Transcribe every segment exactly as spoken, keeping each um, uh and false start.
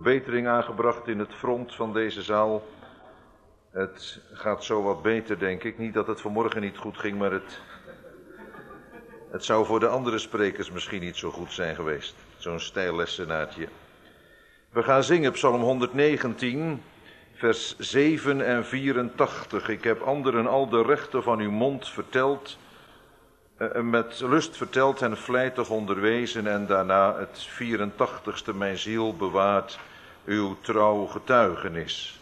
Verbetering aangebracht in het front van deze zaal. Het gaat zo wat beter, denk ik. Niet dat het vanmorgen niet goed ging, maar het, het zou voor de andere sprekers misschien niet zo goed zijn geweest. Zo'n stijllessenaartje. We gaan zingen Psalm honderdnegentien, vers zeven en vierentachtig. Ik heb anderen al de rechten van uw mond verteld, uh, met lust verteld en vlijtig onderwezen, en daarna het vierentachtigste, mijn ziel bewaart uw trouw getuigenis.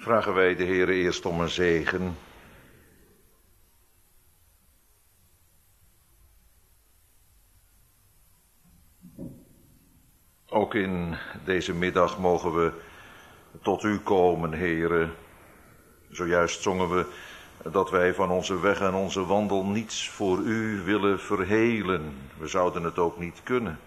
Vragen wij de Heere eerst om een zegen. Ook in deze middag mogen we tot u komen, Heere. Zojuist zongen we dat wij van onze weg en onze wandel niets voor u willen verhelen. We zouden het ook niet kunnen,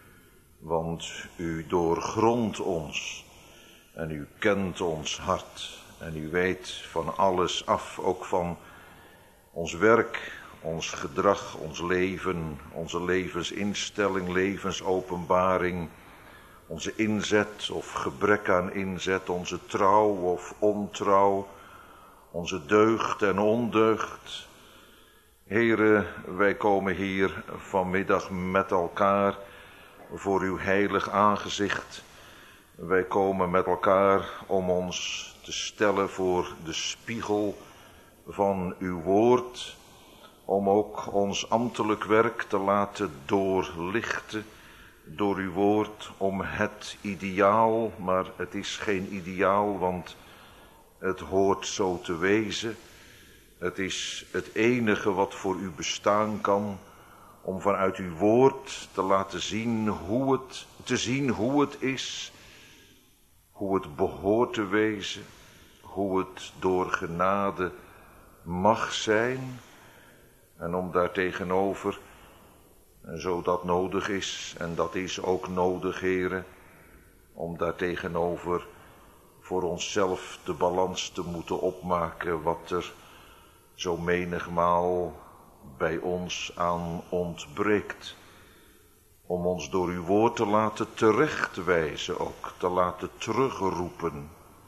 want u doorgrondt ons en u kent ons hart en u weet van alles af, ook van ons werk, ons gedrag, ons leven, onze levensinstelling, levensopenbaring, onze inzet of gebrek aan inzet, onze trouw of ontrouw, onze deugd en ondeugd. Here, wij komen hier vanmiddag met elkaar voor uw heilig aangezicht. Wij komen met elkaar om ons te stellen voor de spiegel van uw woord, om ook ons ambtelijk werk te laten doorlichten door uw woord, om het ideaal, maar het is geen ideaal, want het hoort zo te wezen. Het is het enige wat voor u bestaan kan, om vanuit uw woord te laten zien hoe het, te zien hoe het is, hoe het behoort te wezen, hoe het door genade mag zijn, en om daartegenover, zo dat nodig is, en dat is ook nodig, Heere, om daartegenover voor onszelf de balans te moeten opmaken wat er zo menigmaal bij ons aan ontbreekt. Om ons door uw woord te laten terechtwijzen ook, te laten terugroepen.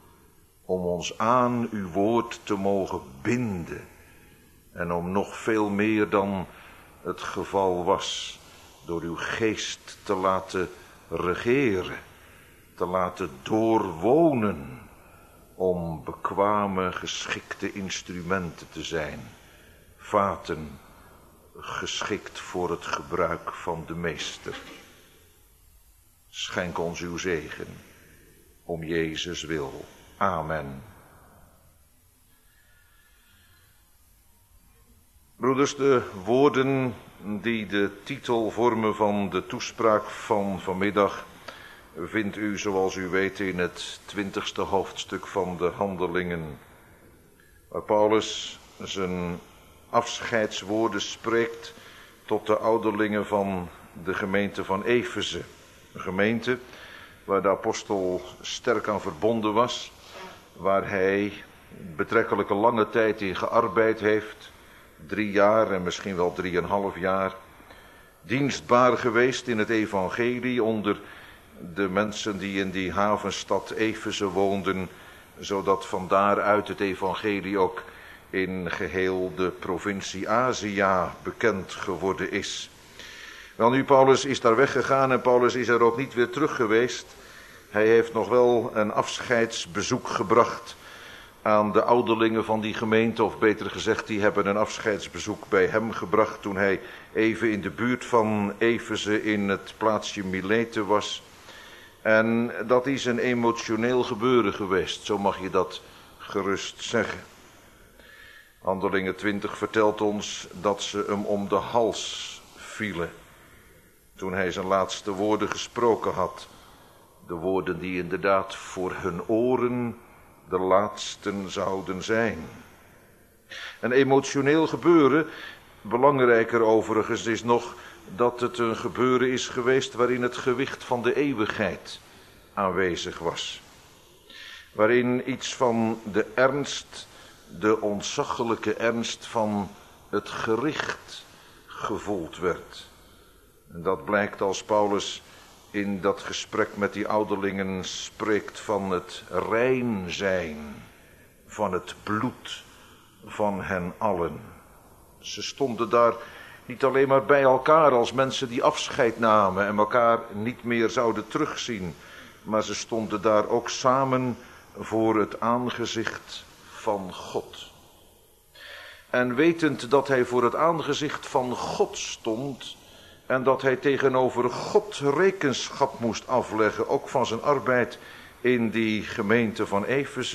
Om ons aan uw woord te mogen binden. En om nog veel meer dan het geval was, door uw geest te laten regeren, te laten doorwonen, om bekwame, geschikte instrumenten te zijn, vaten geschikt voor het gebruik van de Meester. Schenk ons uw zegen, om Jezus wil. Amen. Broeders, de woorden die de titel vormen van de toespraak van vanmiddag vindt u, zoals u weet, in het twintigste hoofdstuk van de Handelingen, waar Paulus zijn afscheidswoorden spreekt tot de ouderlingen van de gemeente van Efeze. Een gemeente waar de apostel sterk aan verbonden was, waar hij betrekkelijk een lange tijd in gearbeid heeft, drie jaar en misschien wel drieënhalf jaar, dienstbaar geweest in het evangelie onder de mensen die in die havenstad Efeze woonden, zodat van daaruit het evangelie ook in geheel de provincie Azië bekend geworden is. Wel nu, Paulus is daar weggegaan en Paulus is er ook niet weer terug geweest. Hij heeft nog wel een afscheidsbezoek gebracht aan de ouderlingen van die gemeente, of beter gezegd, die hebben een afscheidsbezoek bij hem gebracht toen hij even in de buurt van Efeze in het plaatsje Milete was. En dat is een emotioneel gebeuren geweest, zo mag je dat gerust zeggen. Handelingen twintig vertelt ons dat ze hem om de hals vielen toen hij zijn laatste woorden gesproken had. De woorden die inderdaad voor hun oren de laatsten zouden zijn. Een emotioneel gebeuren, belangrijker overigens is nog dat het een gebeuren is geweest waarin het gewicht van de eeuwigheid aanwezig was. Waarin iets van de ernst, de ontzaglijke ernst van het gericht gevoeld werd. En dat blijkt als Paulus in dat gesprek met die ouderlingen spreekt van het rein zijn, van het bloed van hen allen. Ze stonden daar niet alleen maar bij elkaar als mensen die afscheid namen en elkaar niet meer zouden terugzien, maar ze stonden daar ook samen voor het aangezicht van God. En wetend dat hij voor het aangezicht van God stond en dat hij tegenover God rekenschap moest afleggen, ook van zijn arbeid in die gemeente van Efeze,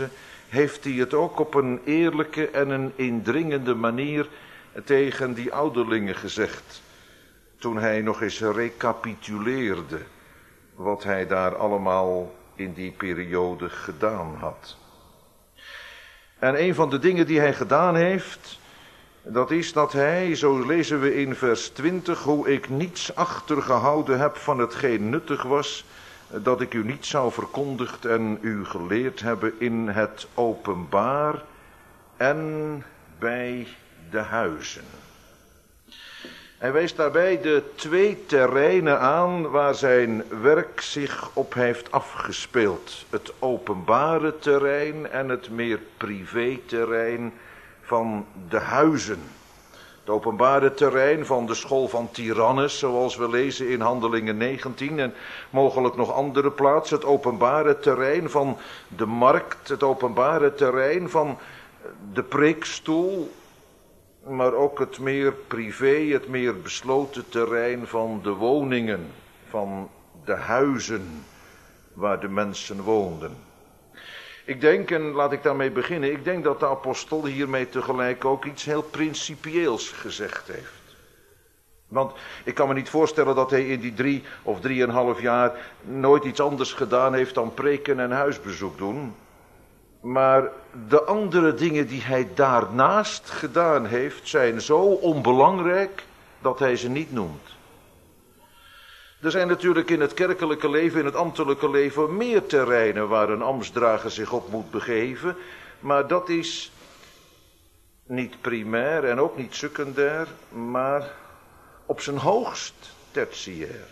heeft hij het ook op een eerlijke en een indringende manier tegen die ouderlingen gezegd. Toen hij nog eens recapituleerde wat hij daar allemaal in die periode gedaan had. En een van de dingen die hij gedaan heeft, dat is dat hij, zo lezen we in vers twintig, hoe ik niets achtergehouden heb van hetgeen nuttig was, dat ik u niet zou verkondigd en u geleerd hebben in het openbaar en bij de huizen. Hij wijst daarbij de twee terreinen aan waar zijn werk zich op heeft afgespeeld. Het openbare terrein en het meer privé terrein van de huizen. Het openbare terrein van de school van Tyrannus, zoals we lezen in Handelingen negentien en mogelijk nog andere plaatsen. Het openbare terrein van de markt, het openbare terrein van de preekstoel, maar ook het meer privé, het meer besloten terrein van de woningen, van de huizen waar de mensen woonden. Ik denk, en laat ik daarmee beginnen, ik denk dat de apostel hiermee tegelijk ook iets heel principieels gezegd heeft. Want ik kan me niet voorstellen dat hij in die drie of drieënhalf jaar nooit iets anders gedaan heeft dan preken en huisbezoek doen. Maar de andere dingen die hij daarnaast gedaan heeft, zijn zo onbelangrijk dat hij ze niet noemt. Er zijn natuurlijk in het kerkelijke leven, in het ambtelijke leven, meer terreinen waar een ambtsdrager zich op moet begeven. Maar dat is niet primair en ook niet secundair, maar op zijn hoogst tertiair.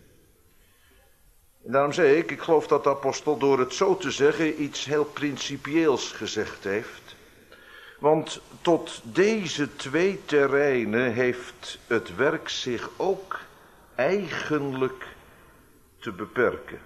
En daarom zeg ik, ik geloof dat de apostel door het zo te zeggen iets heel principieels gezegd heeft. Want tot deze twee terreinen heeft het werk zich ook eigenlijk te beperken.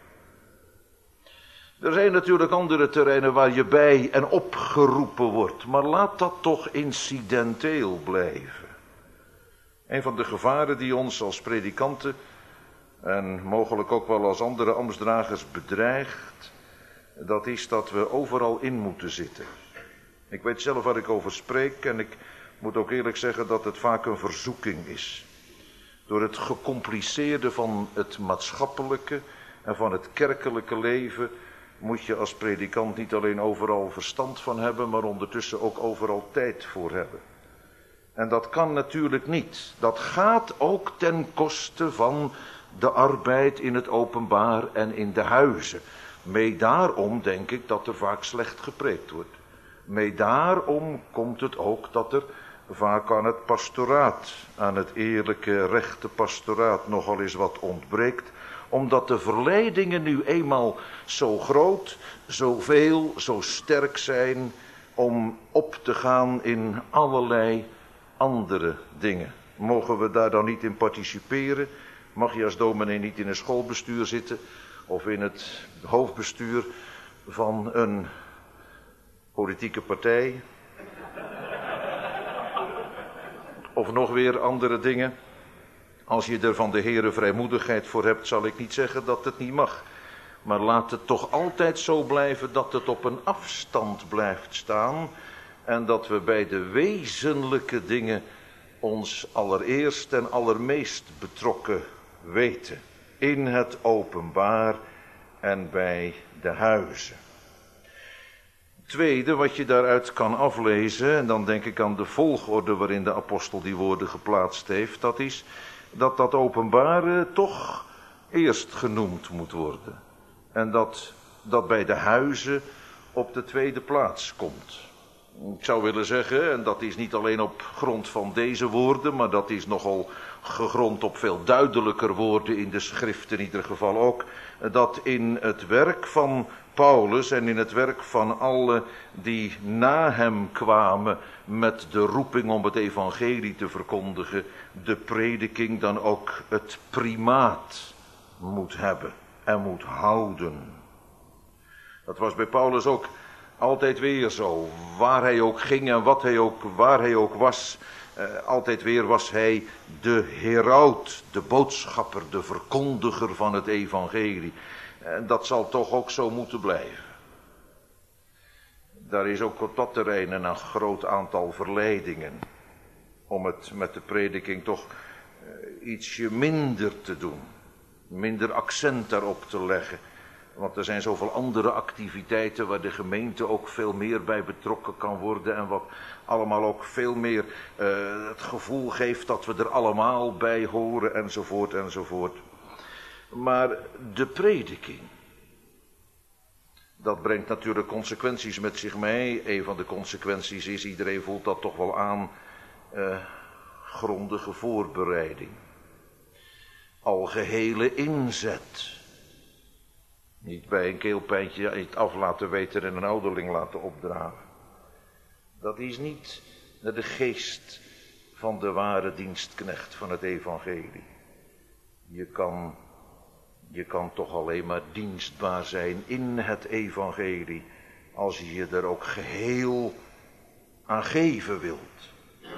Er zijn natuurlijk andere terreinen waar je bij en opgeroepen wordt, maar laat dat toch incidenteel blijven. Een van de gevaren die ons als predikanten en mogelijk ook wel als andere ambtsdragers bedreigt, dat is dat we overal in moeten zitten. Ik weet zelf waar ik over spreek en ik moet ook eerlijk zeggen dat het vaak een verzoeking is. Door het gecompliceerde van het maatschappelijke en van het kerkelijke leven moet je als predikant niet alleen overal verstand van hebben, maar ondertussen ook overal tijd voor hebben. En dat kan natuurlijk niet. Dat gaat ook ten koste van de arbeid in het openbaar en in de huizen. Mee daarom denk ik dat er vaak slecht gepreekt wordt. Mee daarom komt het ook dat er vaak aan het pastoraat, aan het eerlijke, rechte pastoraat nogal eens wat ontbreekt. Omdat de verleidingen nu eenmaal zo groot, zo veel, zo sterk zijn om op te gaan in allerlei andere dingen. Mogen we daar dan niet in participeren? Mag je als dominee niet in een schoolbestuur zitten of in het hoofdbestuur van een politieke partij? Of nog weer andere dingen? Als je er van de Heere vrijmoedigheid voor hebt, zal ik niet zeggen dat het niet mag. Maar laat het toch altijd zo blijven dat het op een afstand blijft staan. En dat we bij de wezenlijke dingen ons allereerst en allermeest betrokken weten. In het openbaar en bij de huizen. Tweede wat je daaruit kan aflezen, en dan denk ik aan de volgorde waarin de apostel die woorden geplaatst heeft, dat is dat dat openbare toch eerst genoemd moet worden. En dat dat bij de huizen op de tweede plaats komt. Ik zou willen zeggen, en dat is niet alleen op grond van deze woorden, maar dat is nogal gegrond op veel duidelijker woorden in de schrift in ieder geval ook, dat in het werk van Paulus en in het werk van alle die na hem kwamen met de roeping om het evangelie te verkondigen, de prediking dan ook het primaat moet hebben en moet houden. Dat was bij Paulus ook altijd weer zo. Waar hij ook ging en wat hij ook, waar hij ook was, eh, altijd weer was hij de heraut, de boodschapper, de verkondiger van het evangelie. En dat zal toch ook zo moeten blijven. Daar is ook op dat terrein een groot aantal verleidingen. Om het met de prediking toch uh, ietsje minder te doen. Minder accent daarop te leggen. Want er zijn zoveel andere activiteiten waar de gemeente ook veel meer bij betrokken kan worden. En wat allemaal ook veel meer uh, het gevoel geeft dat we er allemaal bij horen enzovoort enzovoort. Maar de prediking, dat brengt natuurlijk consequenties met zich mee. Een van de consequenties is, iedereen voelt dat toch wel aan, uh, grondige voorbereiding. Algehele inzet. Niet bij een keelpijntje het af laten weten en een ouderling laten opdragen. Dat is niet de geest van de ware dienstknecht van het evangelie. Je kan, je kan toch alleen maar dienstbaar zijn in het evangelie als je je er ook geheel aan geven wilt.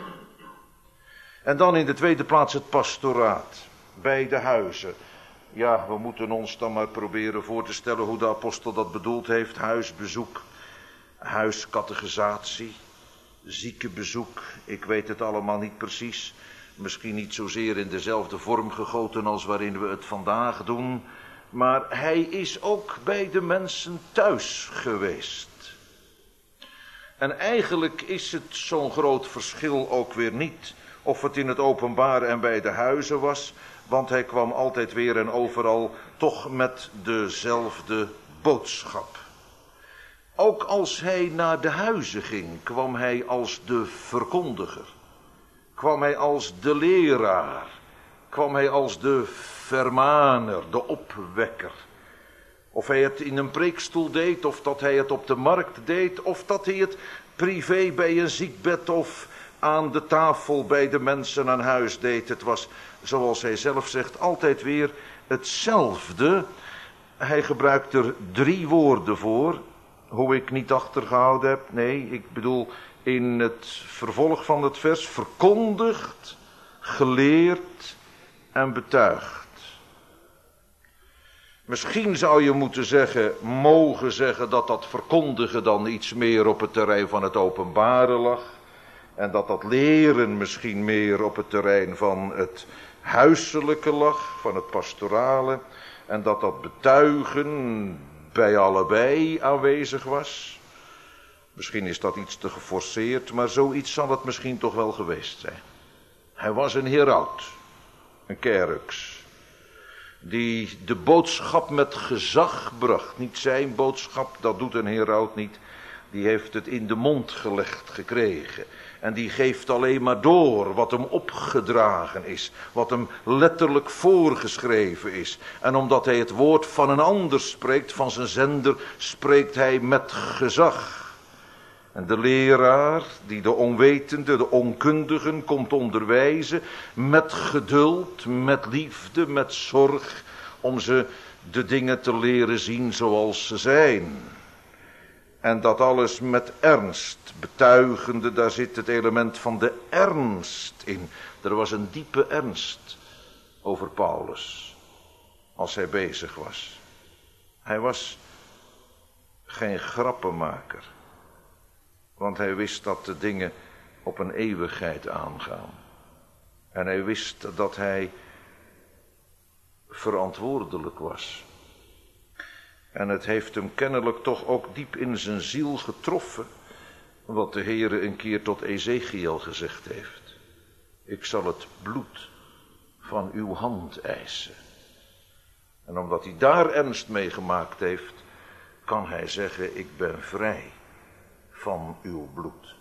En dan in de tweede plaats het pastoraat bij de huizen. Ja, we moeten ons dan maar proberen voor te stellen hoe de apostel dat bedoeld heeft. Huisbezoek, huiscatechisatie, ziekenbezoek. Ik weet het allemaal niet precies. Misschien niet zozeer in dezelfde vorm gegoten als waarin we het vandaag doen. Maar hij is ook bij de mensen thuis geweest. En eigenlijk is het zo'n groot verschil ook weer niet of het in het openbaar en bij de huizen was. Want hij kwam altijd weer en overal toch met dezelfde boodschap. Ook als hij naar de huizen ging, kwam hij als de verkondiger. Kwam hij als de leraar. Kwam hij als de vermaner, de opwekker. Of hij het in een preekstoel deed, of dat hij het op de markt deed, of dat hij het privé bij een ziekbed of aan de tafel bij de mensen aan huis deed. Het was, zoals hij zelf zegt, altijd weer hetzelfde. Hij gebruikt er drie woorden voor, hoe ik niet achtergehouden heb. Nee, ik bedoel in het vervolg van het vers: verkondigd, geleerd en betuigd. Misschien zou je moeten zeggen, mogen zeggen, dat dat verkondigen dan iets meer op het terrein van het openbare lag. En dat dat leren misschien meer op het terrein van het huiselijke lag, van het pastorale. En dat dat betuigen bij allebei aanwezig was. Misschien is dat iets te geforceerd, maar zoiets zal het misschien toch wel geweest zijn. Hij was een heraut, een kerux, die de boodschap met gezag bracht. Niet zijn boodschap, dat doet een heraut niet. Die heeft het in de mond gelegd gekregen. En die geeft alleen maar door wat hem opgedragen is. Wat hem letterlijk voorgeschreven is. En omdat hij het woord van een ander spreekt, van zijn zender, spreekt hij met gezag. En de leraar, die de onwetende, de onkundigen komt onderwijzen, met geduld, met liefde, met zorg, om ze de dingen te leren zien zoals ze zijn. En dat alles met ernst, betuigende, daar zit het element van de ernst in. Er was een diepe ernst over Paulus, als hij bezig was. Hij was geen grappenmaker. Want hij wist dat de dingen op een eeuwigheid aangaan. En hij wist dat hij verantwoordelijk was. En het heeft hem kennelijk toch ook diep in zijn ziel getroffen, wat de Heere een keer tot Ezechiel gezegd heeft. Ik zal het bloed van uw hand eisen. En omdat hij daar ernst mee gemaakt heeft, kan hij zeggen, ik ben vrij van uw bloed.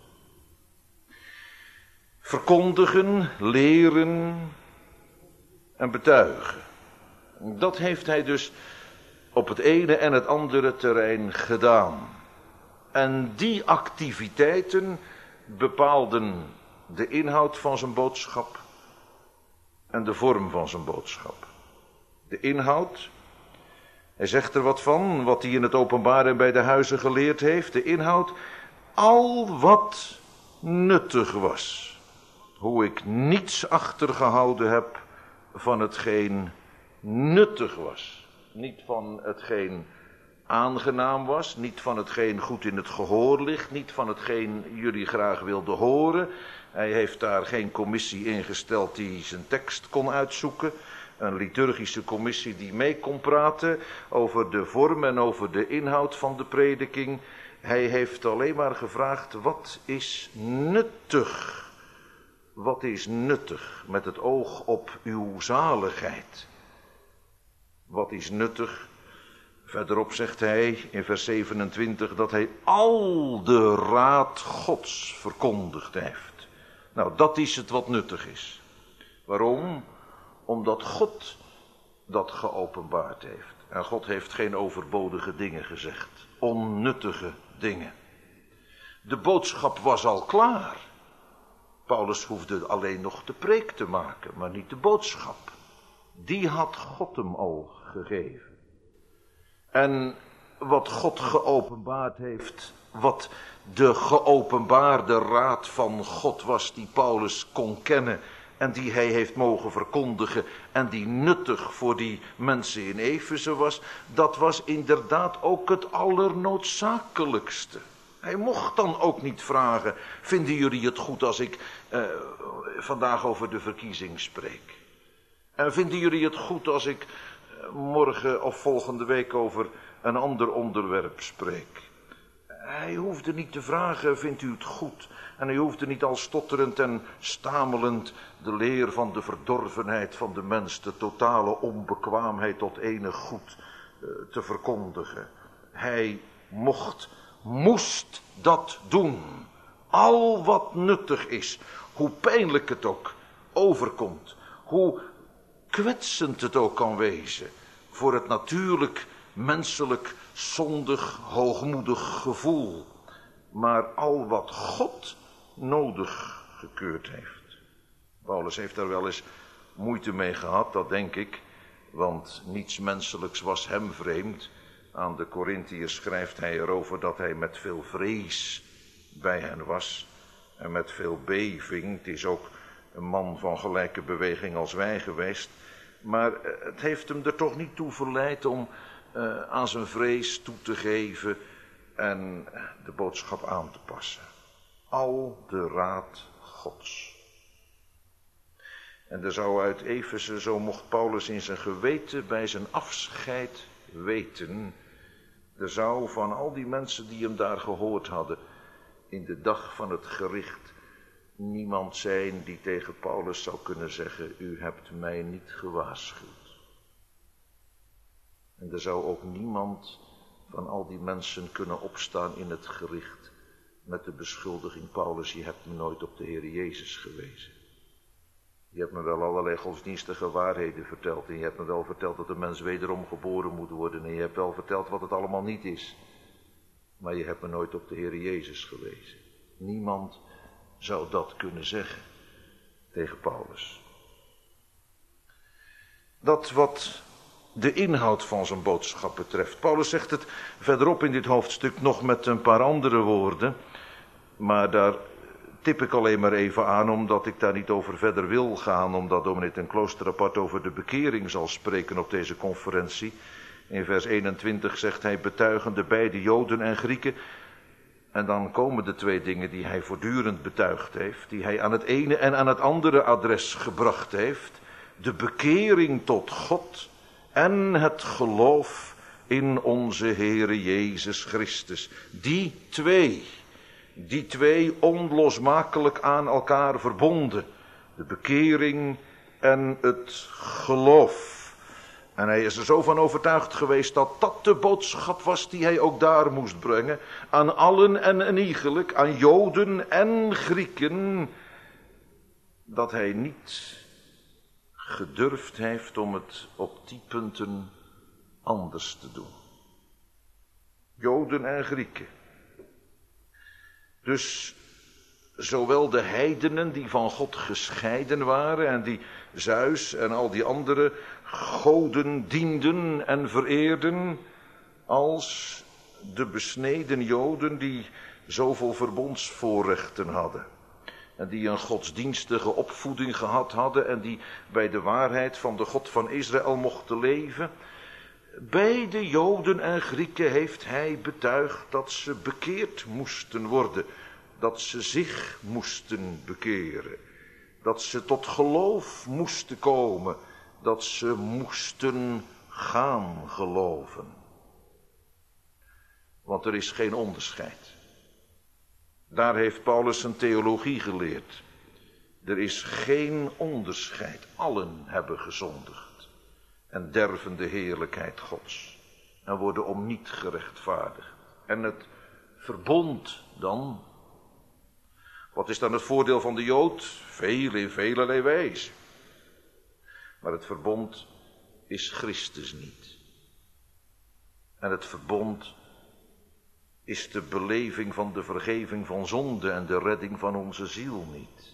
Verkondigen, leren en betuigen. Dat heeft hij dus op het ene en het andere terrein gedaan. En die activiteiten bepaalden de inhoud van zijn boodschap en de vorm van zijn boodschap. De inhoud, hij zegt er wat van, wat hij in het openbaar en bij de huizen geleerd heeft. De inhoud, al wat nuttig was. Hoe ik niets achtergehouden heb van hetgeen nuttig was. Niet van hetgeen aangenaam was, niet van hetgeen goed in het gehoor ligt, niet van hetgeen jullie graag wilden horen. Hij heeft daar geen commissie ingesteld die zijn tekst kon uitzoeken. Een liturgische commissie die mee kon praten over de vorm en over de inhoud van de prediking. Hij heeft alleen maar gevraagd, wat is nuttig? Wat is nuttig met het oog op uw zaligheid? Wat is nuttig? Verderop zegt hij in vers zevenentwintig dat hij al de raad Gods verkondigd heeft. Nou, dat is het wat nuttig is. Waarom? Omdat God dat geopenbaard heeft. En God heeft geen overbodige dingen gezegd. Onnuttige dingen. De boodschap was al klaar. Paulus hoefde alleen nog de preek te maken, maar niet de boodschap. Die had God hem al gegeven. En wat God geopenbaard heeft, wat de geopenbaarde raad van God was die Paulus kon kennen en die hij heeft mogen verkondigen en die nuttig voor die mensen in Efeze was, dat was inderdaad ook het allernoodzakelijkste. Hij mocht dan ook niet vragen, vinden jullie het goed als ik uh, vandaag over de verkiezing spreek? En vinden jullie het goed als ik morgen of volgende week over een ander onderwerp spreek? Hij hoefde niet te vragen, vindt u het goed? En hij hoefde niet al stotterend en stamelend de leer van de verdorvenheid van de mens, de totale onbekwaamheid tot enig goed uh, te verkondigen. Hij mocht, moest dat doen. Al wat nuttig is, hoe pijnlijk het ook overkomt, hoe kwetsend het ook kan wezen voor het natuurlijk, menselijk, zondig, hoogmoedig gevoel. Maar al wat God nodig gekeurd heeft. Paulus heeft daar wel eens moeite mee gehad, dat denk ik. Want niets menselijks was hem vreemd. Aan de Korintiërs schrijft hij erover dat hij met veel vrees bij hen was. En met veel beving. Het is ook een man van gelijke beweging als wij geweest. Maar het heeft hem er toch niet toe verleid om uh, aan zijn vrees toe te geven en de boodschap aan te passen. Al de raad Gods. En er zou uit Efeze, zo mocht Paulus in zijn geweten bij zijn afscheid weten, er zou van al die mensen die hem daar gehoord hadden, in de dag van het gericht, niemand zijn die tegen Paulus zou kunnen zeggen, u hebt mij niet gewaarschuwd. En er zou ook niemand van al die mensen kunnen opstaan in het gericht met de beschuldiging, Paulus, je hebt me nooit op de Heer Jezus gewezen. Je hebt me wel allerlei godsdienstige waarheden verteld en je hebt me wel verteld dat de mens wederom geboren moet worden en je hebt wel verteld wat het allemaal niet is. Maar je hebt me nooit op de Heer Jezus gewezen. Niemand zou dat kunnen zeggen tegen Paulus. Dat wat de inhoud van zijn boodschap betreft. Paulus zegt het verderop in dit hoofdstuk nog met een paar andere woorden. Maar daar tip ik alleen maar even aan, omdat ik daar niet over verder wil gaan. Omdat dominee ten Klooster apart over de bekering zal spreken op deze conferentie. In vers eenentwintig zegt hij, betuigende beide Joden en Grieken. En dan komen de twee dingen die hij voortdurend betuigd heeft. Die hij aan het ene en aan het andere adres gebracht heeft. De bekering tot God en het geloof in onze Heere Jezus Christus. Die twee, die twee onlosmakelijk aan elkaar verbonden. De bekering en het geloof. En hij is er zo van overtuigd geweest dat dat de boodschap was die hij ook daar moest brengen. Aan allen en eniegelijk, aan Joden en Grieken. Dat hij niet gedurfd heeft om het op die punten anders te doen. Joden en Grieken. Dus zowel de heidenen die van God gescheiden waren en die Zeus en al die andere goden dienden en vereerden, als de besneden Joden die zoveel verbondsvoorrechten hadden. En die een godsdienstige opvoeding gehad hadden en die bij de waarheid van de God van Israël mochten leven. Beide Joden en Grieken heeft hij betuigd dat ze bekeerd moesten worden. Dat ze zich moesten bekeren. Dat ze tot geloof moesten komen. Dat ze moesten gaan geloven. Want er is geen onderscheid. Daar heeft Paulus zijn theologie geleerd. Er is geen onderscheid. Allen hebben gezondigd. En derven de heerlijkheid Gods. En worden om niet gerechtvaardigd. En het verbond dan. Wat is dan het voordeel van de Jood? Veel in velerlei wijze. Maar het verbond is Christus niet. En het verbond is de beleving van de vergeving van zonde en de redding van onze ziel niet.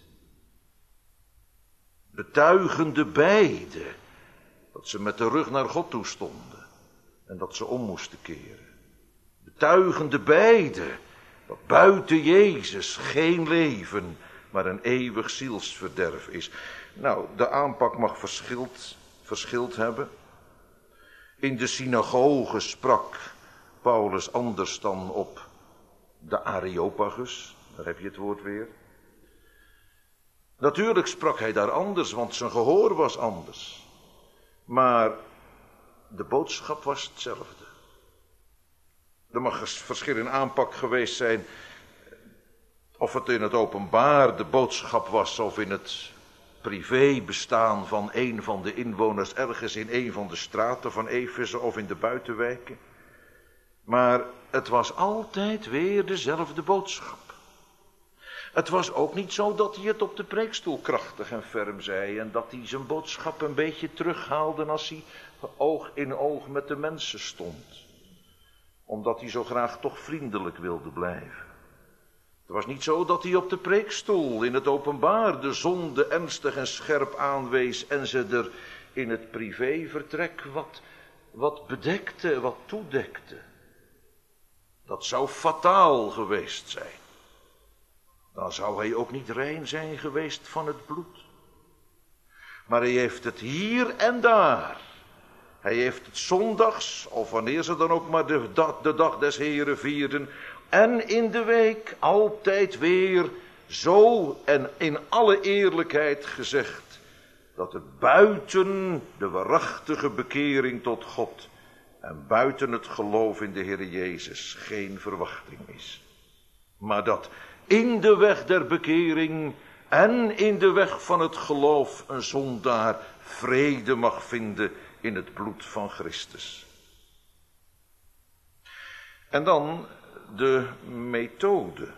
Betuigende beide dat ze met de rug naar God toe stonden en dat ze om moesten keren. Betuigende beide dat buiten Jezus geen leven, maar een eeuwig zielsverderf is. Nou, de aanpak mag verschild, verschild hebben. In de synagoge sprak Paulus anders dan op de Areopagus. Daar heb je het woord weer. Natuurlijk sprak hij daar anders, want zijn gehoor was anders. Maar de boodschap was hetzelfde. Er mag verschil in aanpak geweest zijn. Of het in het openbaar de boodschap was of in het privé bestaan van een van de inwoners ergens in een van de straten van Efeze of in de buitenwijken. Maar het was altijd weer dezelfde boodschap. Het was ook niet zo dat hij het op de preekstoel krachtig en ferm zei en dat hij zijn boodschap een beetje terughaalde als hij oog in oog met de mensen stond. Omdat hij zo graag toch vriendelijk wilde blijven. Het was niet zo dat hij op de preekstoel in het openbaar de zonde ernstig en scherp aanwees en ze er in het privévertrek wat, wat bedekte, wat toedekte. Dat zou fataal geweest zijn. Dan zou hij ook niet rein zijn geweest van het bloed. Maar hij heeft het hier en daar. Hij heeft het zondags, of wanneer ze dan ook maar de, de dag des Heren vierden, en in de week altijd weer zo en in alle eerlijkheid gezegd, dat er buiten de waarachtige bekering tot God en buiten het geloof in de Heer Jezus geen verwachting is. Maar dat in de weg der bekering en in de weg van het geloof een zondaar vrede mag vinden in het bloed van Christus. En dan de methode.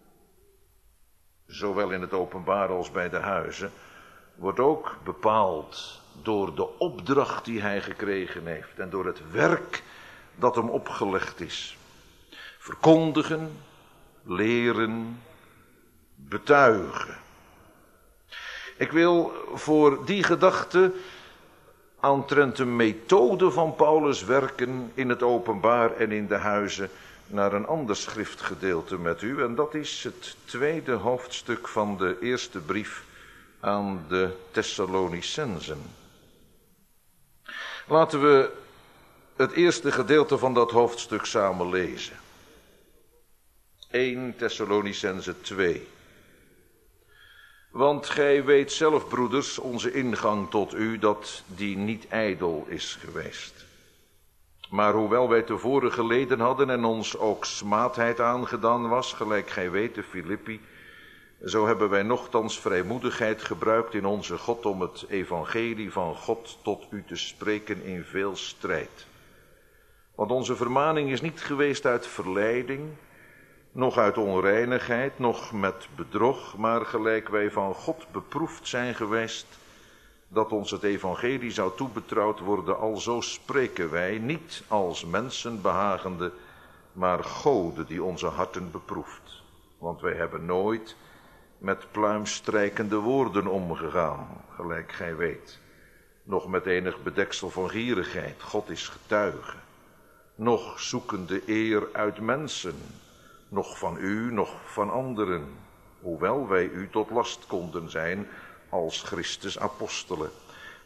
Zowel in het openbaar als bij de huizen wordt ook bepaald door de opdracht die hij gekregen heeft en door het werk dat hem opgelegd is. Verkondigen, leren, betuigen. Ik wil voor die gedachte aantrent de methode van Paulus werken in het openbaar en in de huizen naar een ander schriftgedeelte met u. En dat is het tweede hoofdstuk van de eerste brief aan de Thessalonicenzen. Laten we het eerste gedeelte van dat hoofdstuk samen lezen. eerste Thessalonicenzen twee. Want gij weet zelf, broeders, onze ingang tot u, dat die niet ijdel is geweest. Maar hoewel wij tevoren geleden hadden en ons ook smaadheid aangedaan was, gelijk gij weet, de Filippi, zo hebben wij nochtans vrijmoedigheid gebruikt in onze God om het evangelie van God tot u te spreken in veel strijd. Want onze vermaning is niet geweest uit verleiding, noch uit onreinigheid, noch met bedrog, maar gelijk wij van God beproefd zijn geweest, dat ons het evangelie zou toebetrouwd worden, alzo spreken wij, niet als mensen behagende, maar Gode die onze harten beproeft. Want wij hebben nooit met pluimstrijkende woorden omgegaan, gelijk gij weet, noch met enig bedeksel van gierigheid, God is getuige, noch zoekende eer uit mensen, noch van u, noch van anderen, hoewel wij u tot last konden zijn als Christus apostelen.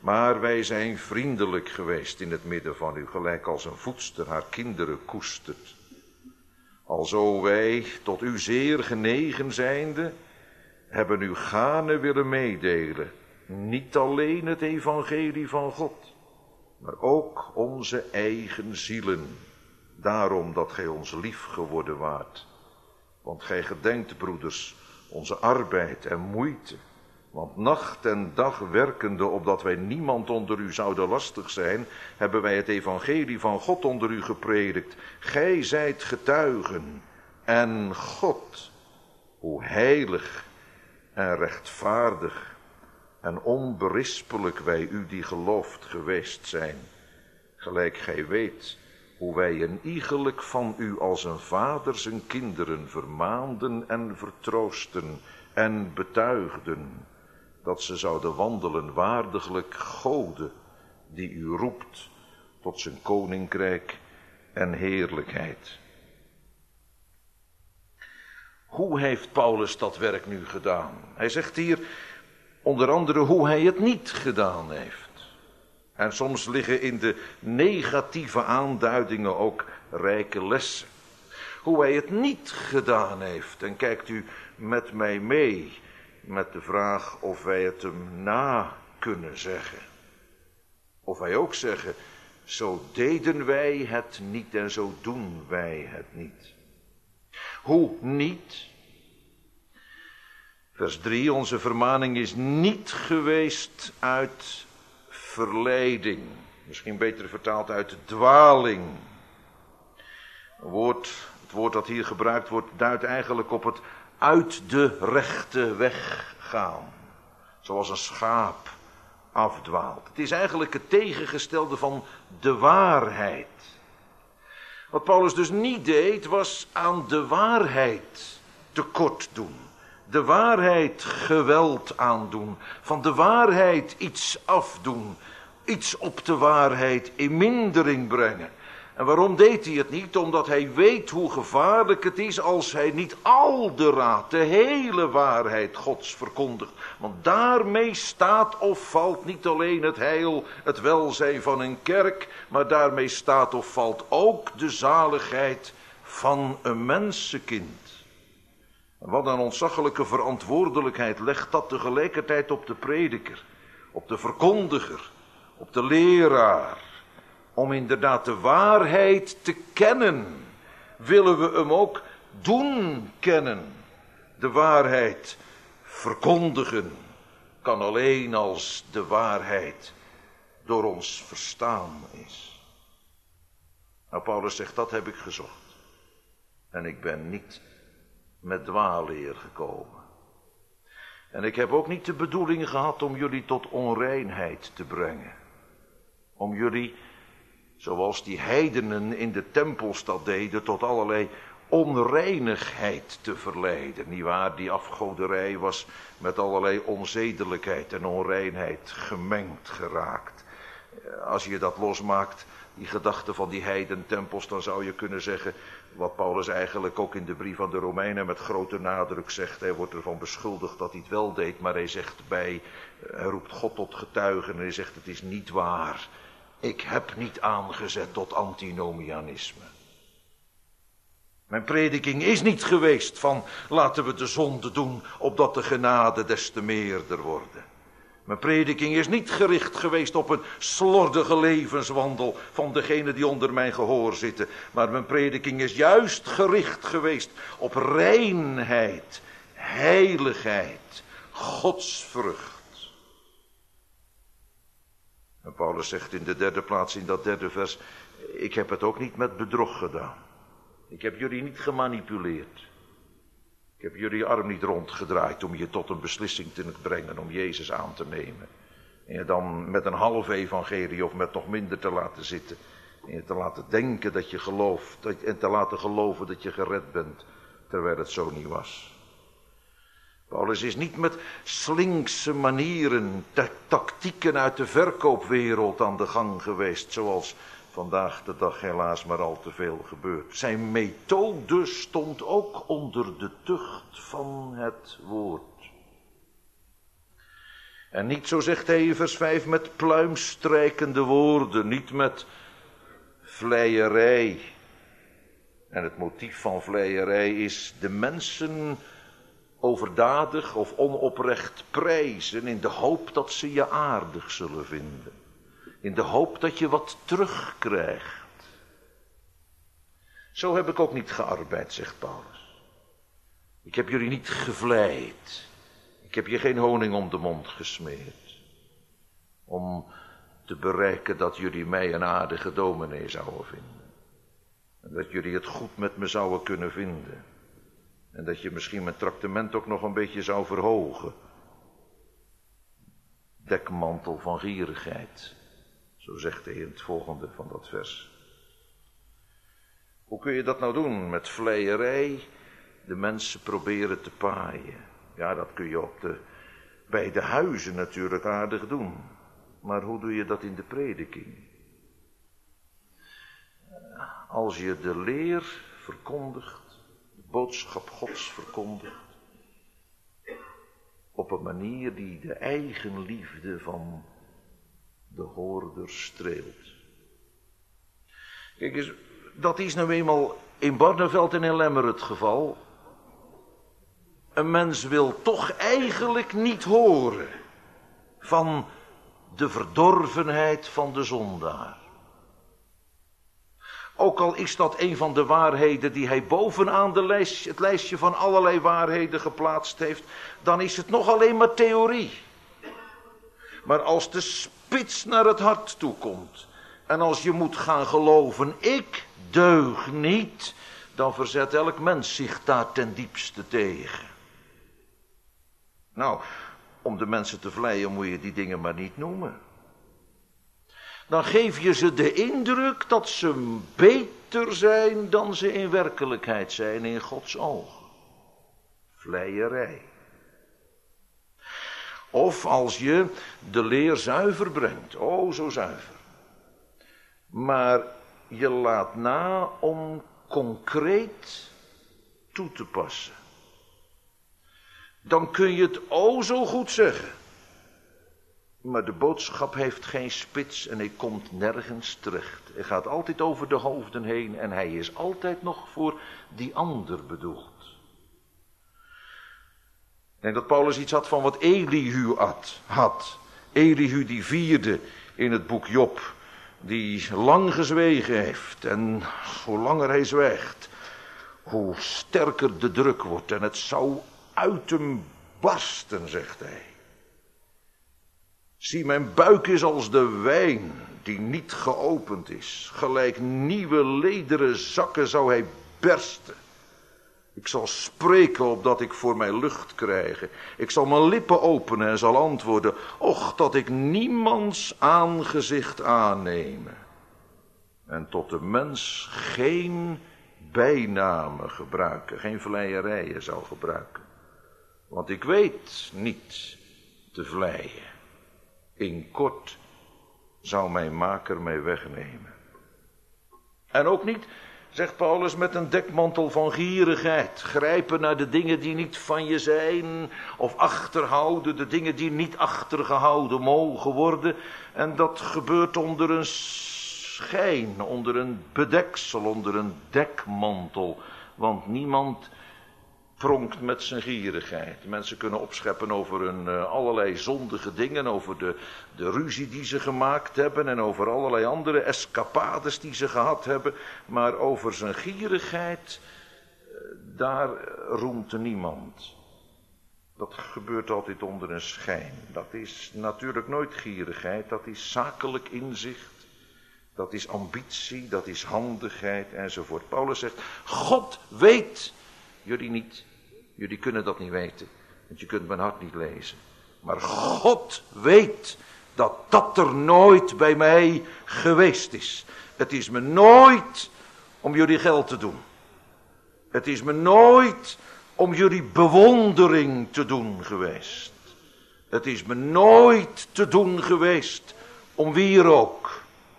Maar wij zijn vriendelijk geweest in het midden van u, gelijk als een voedster haar kinderen koestert. Alzo wij, tot u zeer genegen zijnde, hebben u gane willen meedelen. Niet alleen het evangelie van God, maar ook onze eigen zielen. Daarom dat gij ons lief geworden waart. Want gij gedenkt, broeders, onze arbeid en moeite. Want nacht en dag werkende, opdat wij niemand onder u zouden lastig zijn, hebben wij het evangelie van God onder u gepredikt. Gij zijt getuigen. En God, hoe heilig en rechtvaardig en onberispelijk wij u die gelooft geweest zijn. Gelijk gij weet hoe wij een iegelijk van u als een vader zijn kinderen vermaanden en vertroosten en betuigden, dat ze zouden wandelen waardiglijk Gode, die u roept tot zijn koninkrijk en heerlijkheid. Hoe heeft Paulus dat werk nu gedaan? Hij zegt hier onder andere hoe hij het niet gedaan heeft. En soms liggen in de negatieve aanduidingen ook rijke lessen. Hoe hij het niet gedaan heeft. En kijkt u met mij mee met de vraag of wij het hem na kunnen zeggen. Of wij ook zeggen, zo deden wij het niet en zo doen wij het niet. Hoe niet? Vers drie, onze vermaning is niet geweest uit verleiding. Misschien beter vertaald uit dwaling. Een woord, het woord dat hier gebruikt wordt duidt eigenlijk op het uit de rechte weg gaan. Zoals een schaap afdwaalt. Het is eigenlijk het tegengestelde van de waarheid. Wat Paulus dus niet deed, was aan de waarheid tekort doen. De waarheid geweld aandoen. Van de waarheid iets afdoen. Iets op de waarheid in mindering brengen. En waarom deed hij het niet? Omdat hij weet hoe gevaarlijk het is als hij niet al de raad, de hele waarheid Gods verkondigt. Want daarmee staat of valt niet alleen het heil, het welzijn van een kerk, maar daarmee staat of valt ook de zaligheid van een mensenkind. En wat een ontzaglijke verantwoordelijkheid legt dat tegelijkertijd op de prediker, op de verkondiger, op de leraar. Om inderdaad de waarheid te kennen, willen we hem ook doen kennen. De waarheid verkondigen kan alleen als de waarheid door ons verstaan is. Nou, Paulus zegt, dat heb ik gezocht. En ik ben niet met dwaalleer gekomen. En ik heb ook niet de bedoeling gehad om jullie tot onreinheid te brengen. Om jullie, zoals die heidenen in de tempelstad deden, tot allerlei onreinigheid te verleiden. Niewaar, die afgoderij was met allerlei onzedelijkheid en onreinheid gemengd geraakt. Als je dat losmaakt, die gedachte van die heidentempels, dan zou je kunnen zeggen, wat Paulus eigenlijk ook in de brief aan de Romeinen met grote nadruk zegt. Hij wordt ervan beschuldigd dat hij het wel deed, maar hij zegt bij, hij roept God tot getuigen en hij zegt, het is niet waar. Ik heb niet aangezet tot antinomianisme. Mijn prediking is niet geweest van laten we de zonde doen, opdat de genade des te meerder worden. Mijn prediking is niet gericht geweest op een slordige levenswandel van degenen die onder mijn gehoor zitten. Maar mijn prediking is juist gericht geweest op reinheid, heiligheid, godsvrucht. En Paulus zegt in de derde plaats, in dat derde vers, ik heb het ook niet met bedrog gedaan. Ik heb jullie niet gemanipuleerd. Ik heb jullie arm niet rondgedraaid om je tot een beslissing te brengen om Jezus aan te nemen. En je dan met een half evangelie of met nog minder te laten zitten. En je te laten denken dat je gelooft en te laten geloven dat je gered bent, terwijl het zo niet was. Paulus is niet met slinkse manieren, tactieken uit de verkoopwereld aan de gang geweest, zoals vandaag de dag helaas maar al te veel gebeurt. Zijn methode stond ook onder de tucht van het woord. En niet, zo zegt hij in vers vijf, met pluimstrijkende woorden, niet met vleierij. En het motief van vleierij is de mensen overdadig of onoprecht prijzen in de hoop dat ze je aardig zullen vinden. In de hoop dat je wat terugkrijgt. Zo heb ik ook niet gearbeid, zegt Paulus. Ik heb jullie niet gevleid. Ik heb je geen honing om de mond gesmeerd. Om te bereiken dat jullie mij een aardige dominee zouden vinden. En dat jullie het goed met me zouden kunnen vinden. En dat je misschien mijn traktement ook nog een beetje zou verhogen. Dekmantel van gierigheid. Zo zegt hij in het volgende van dat vers. Hoe kun je dat nou doen? Met vleierij de mensen proberen te paaien. Ja, dat kun je op de, bij de huizen natuurlijk aardig doen. Maar hoe doe je dat in de prediking? Als je de leer verkondigt, de boodschap Gods verkondigt, op een manier die de eigenliefde van de hoorder streelt. Kijk eens, dat is nou eenmaal in Barneveld en in Lemmer het geval. Een mens wil toch eigenlijk niet horen van de verdorvenheid van de zondaar. Ook al is dat een van de waarheden die hij bovenaan de lijst, het lijstje van allerlei waarheden geplaatst heeft, dan is het nog alleen maar theorie. Maar als de spits naar het hart toe komt en als je moet gaan geloven, ik deug niet, dan verzet elk mens zich daar ten diepste tegen. Nou, om de mensen te vleien moet je die dingen maar niet noemen. Dan geef je ze de indruk dat ze beter zijn dan ze in werkelijkheid zijn in Gods ogen. Vleierij. Of als je de leer zuiver brengt, oh zo zuiver. Maar je laat na om concreet toe te passen. Dan kun je het o zo goed zeggen. Maar de boodschap heeft geen spits en hij komt nergens terecht. Hij gaat altijd over de hoofden heen en hij is altijd nog voor die ander bedoeld. Ik denk dat Paulus iets had van wat Elihu had. Elihu die vierde in het boek Job. Die lang gezwegen heeft. En hoe langer hij zwijgt, hoe sterker de druk wordt. En het zou uit hem barsten, zegt hij. Zie, mijn buik is als de wijn die niet geopend is. Gelijk nieuwe lederen zakken zou hij bersten. Ik zal spreken opdat ik voor mij lucht krijge. Ik zal mijn lippen openen en zal antwoorden. Och, dat ik niemands aangezicht aanneme. En tot de mens geen bijnamen gebruiken, geen vleierijen zou gebruiken. Want ik weet niet te vleien. In kort zou mijn maker mij wegnemen. En ook niet, zegt Paulus, met een dekmantel van gierigheid. Grijpen naar de dingen die niet van je zijn. Of achterhouden de dingen die niet achtergehouden mogen worden. En dat gebeurt onder een schijn, onder een bedeksel, onder een dekmantel. Want niemand pronkt met zijn gierigheid. Mensen kunnen opscheppen over hun uh, allerlei zondige dingen, over de, de ruzie die ze gemaakt hebben en over allerlei andere escapades die ze gehad hebben. Maar over zijn gierigheid, uh, daar roemt niemand. Dat gebeurt altijd onder een schijn. Dat is natuurlijk nooit gierigheid, dat is zakelijk inzicht. Dat is ambitie, dat is handigheid enzovoort. Paulus zegt, God weet, jullie niet. Jullie kunnen dat niet weten, want je kunt mijn hart niet lezen. Maar God weet dat dat er nooit bij mij geweest is. Het is me nooit om jullie geld te doen. Het is me nooit om jullie bewondering te doen geweest. Het is me nooit te doen geweest om wie er ook.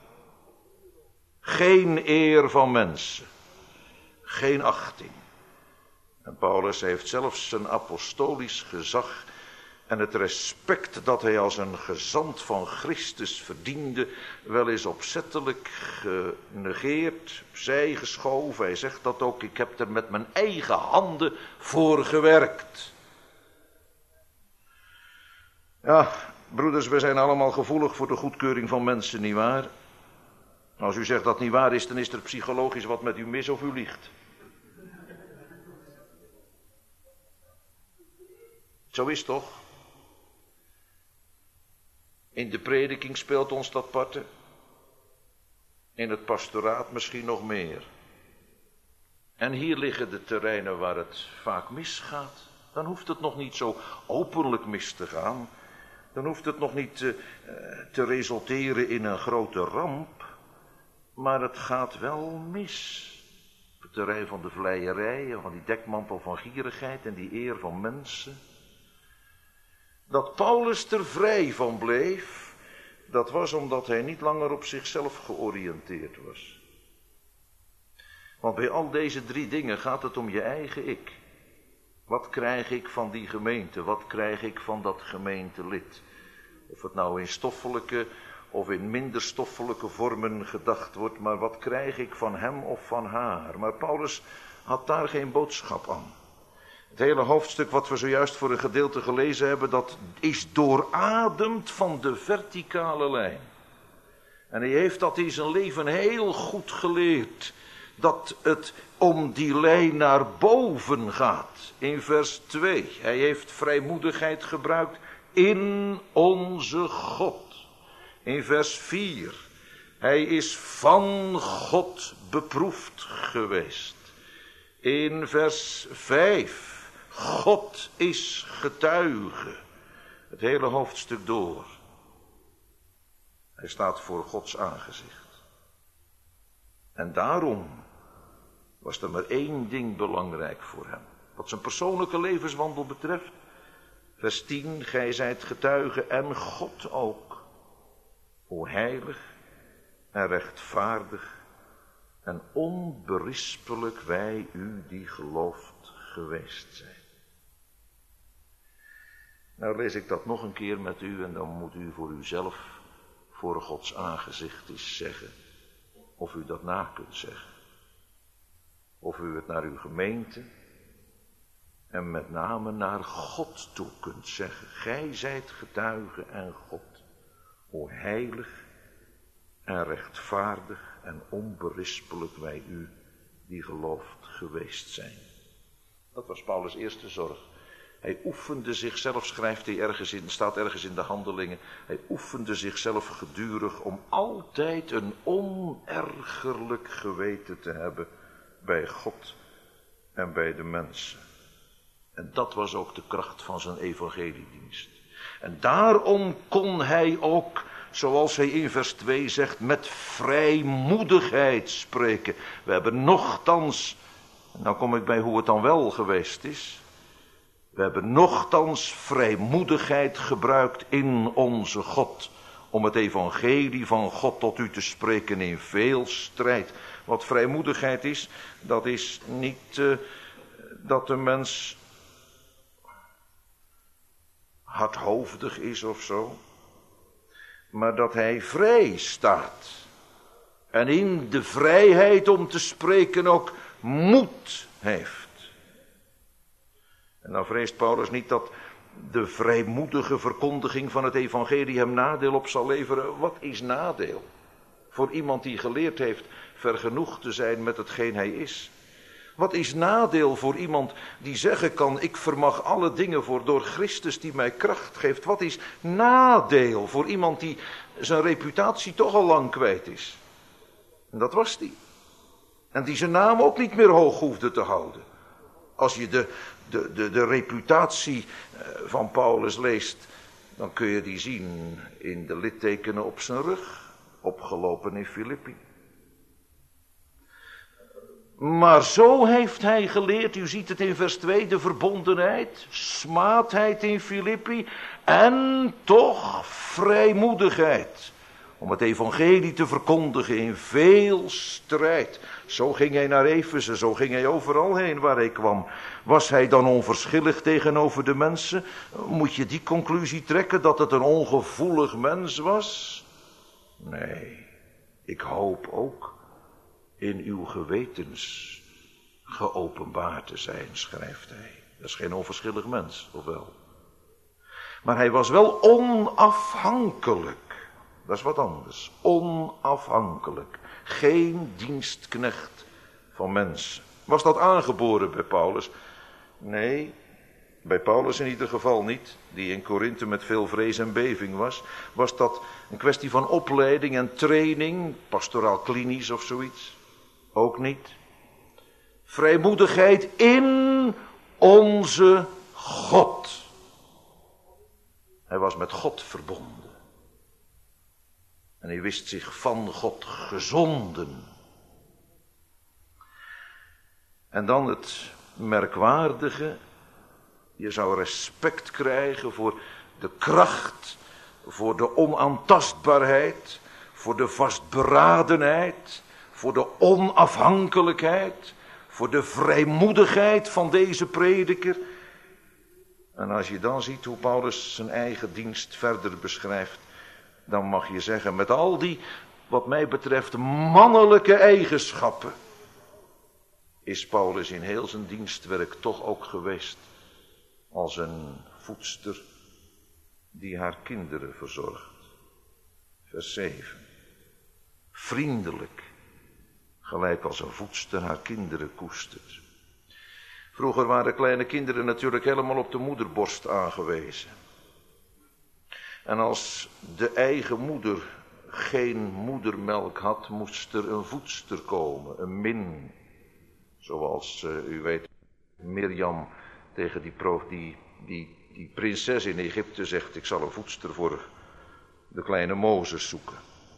Geen eer van mensen. Geen achting. En Paulus heeft zelfs zijn apostolisch gezag en het respect dat hij als een gezant van Christus verdiende, wel eens opzettelijk genegeerd, opzij geschoven. Hij zegt dat ook, ik heb er met mijn eigen handen voor gewerkt. Ja, broeders, we zijn allemaal gevoelig voor de goedkeuring van mensen, nietwaar? Als u zegt dat niet waar is, dan is er psychologisch wat met u mis of u liegt. Zo is toch? In de prediking speelt ons dat parten. In het pastoraat misschien nog meer. En hier liggen de terreinen waar het vaak misgaat. Dan hoeft het nog niet zo openlijk mis te gaan. Dan hoeft het nog niet te, te resulteren in een grote ramp. Maar het gaat wel mis. Op het terrein van de vleierij en van die dekmantel van gierigheid en die eer van mensen. Dat Paulus er vrij van bleef, dat was omdat hij niet langer op zichzelf georiënteerd was. Want bij al deze drie dingen gaat het om je eigen ik. Wat krijg ik van die gemeente? Wat krijg ik van dat gemeentelid? Of het nou in stoffelijke of in minder stoffelijke vormen gedacht wordt, maar wat krijg ik van hem of van haar? Maar Paulus had daar geen boodschap aan. Het hele hoofdstuk wat we zojuist voor een gedeelte gelezen hebben, dat is doorademd van de verticale lijn. En hij heeft dat in zijn leven heel goed geleerd. Dat het om die lijn naar boven gaat. In vers twee. Hij heeft vrijmoedigheid gebruikt in onze God. In vers vier. Hij is van God beproefd geweest. In vers vijf. God is getuige. Het hele hoofdstuk door. Hij staat voor Gods aangezicht. En daarom was er maar één ding belangrijk voor hem. Wat zijn persoonlijke levenswandel betreft. Vers tien, gij zijt getuige en God ook. Hoe heilig en rechtvaardig en onberispelijk wij u die gelooft geweest zijn. Nou lees ik dat nog een keer met u en dan moet u voor uzelf voor Gods aangezicht eens zeggen of u dat na kunt zeggen. Of u het naar uw gemeente en met name naar God toe kunt zeggen. Gij zijt getuige en God, hoe heilig en rechtvaardig en onberispelijk wij u die gelooft geweest zijn. Dat was Paulus' eerste zorg. Hij oefende zichzelf, schrijft hij ergens in, staat ergens in de Handelingen. Hij oefende zichzelf gedurig om altijd een onergerlijk geweten te hebben bij God en bij de mensen. En dat was ook de kracht van zijn evangeliedienst. En daarom kon hij ook, zoals hij in vers twee zegt, met vrijmoedigheid spreken. We hebben nochtans, nou kom ik bij hoe het dan wel geweest is. We hebben nochtans vrijmoedigheid gebruikt in onze God. Om het evangelie van God tot u te spreken in veel strijd. Wat vrijmoedigheid is, dat is niet uh, dat de mens hardhoofdig is of zo. Maar dat hij vrij staat. En in de vrijheid om te spreken ook moed heeft. En dan vreest Paulus niet dat de vrijmoedige verkondiging van het evangelie hem nadeel op zal leveren. Wat is nadeel? Voor iemand die geleerd heeft vergenoegd te zijn met hetgeen hij is. Wat is nadeel voor iemand die zeggen kan, ik vermag alle dingen voor door Christus die mij kracht geeft. Wat is nadeel voor iemand die zijn reputatie toch al lang kwijt is? En dat was die. En die zijn naam ook niet meer hoog hoefde te houden. Als je de, de, de, de reputatie van Paulus leest, dan kun je die zien in de littekenen op zijn rug, opgelopen in Filippi. Maar zo heeft hij geleerd, u ziet het in vers twee, de verbondenheid, smaadheid in Filippi en toch vrijmoedigheid. om het evangelie te verkondigen in veel strijd. Zo ging hij naar Efeze, zo ging hij overal heen waar hij kwam. Was hij dan onverschillig tegenover de mensen? Moet je die conclusie trekken dat het een ongevoelig mens was? Nee, ik hoop ook in uw gewetens geopenbaard te zijn, schrijft hij. Dat is geen onverschillig mens, of wel? Maar hij was wel onafhankelijk. Dat is wat anders. Onafhankelijk. Geen dienstknecht van mensen. Was dat aangeboren bij Paulus? Nee, bij Paulus in ieder geval niet. Die in Korinthe met veel vrees en beving was. Was dat een kwestie van opleiding en training? Pastoraal klinisch of zoiets? Ook niet. Vrijmoedigheid in onze God. Hij was met God verbonden. En hij wist zich van God gezonden. En dan het merkwaardige. Je zou respect krijgen voor de kracht, voor de onaantastbaarheid, voor de vastberadenheid, voor de onafhankelijkheid, voor de vrijmoedigheid van deze prediker. En als je dan ziet hoe Paulus zijn eigen dienst verder beschrijft, dan mag je zeggen, met al die, wat mij betreft, mannelijke eigenschappen, is Paulus in heel zijn dienstwerk toch ook geweest als een voedster die haar kinderen verzorgt. Vers zeven. Vriendelijk, gelijk als een voedster haar kinderen koestert. Vroeger waren kleine kinderen natuurlijk helemaal op de moederborst aangewezen. En als de eigen moeder geen moedermelk had, moest er een voedster komen, een min. Zoals uh, u weet, Mirjam tegen die, pro, die, die, die prinses in Egypte zegt, ik zal een voedster voor de kleine Mozes zoeken.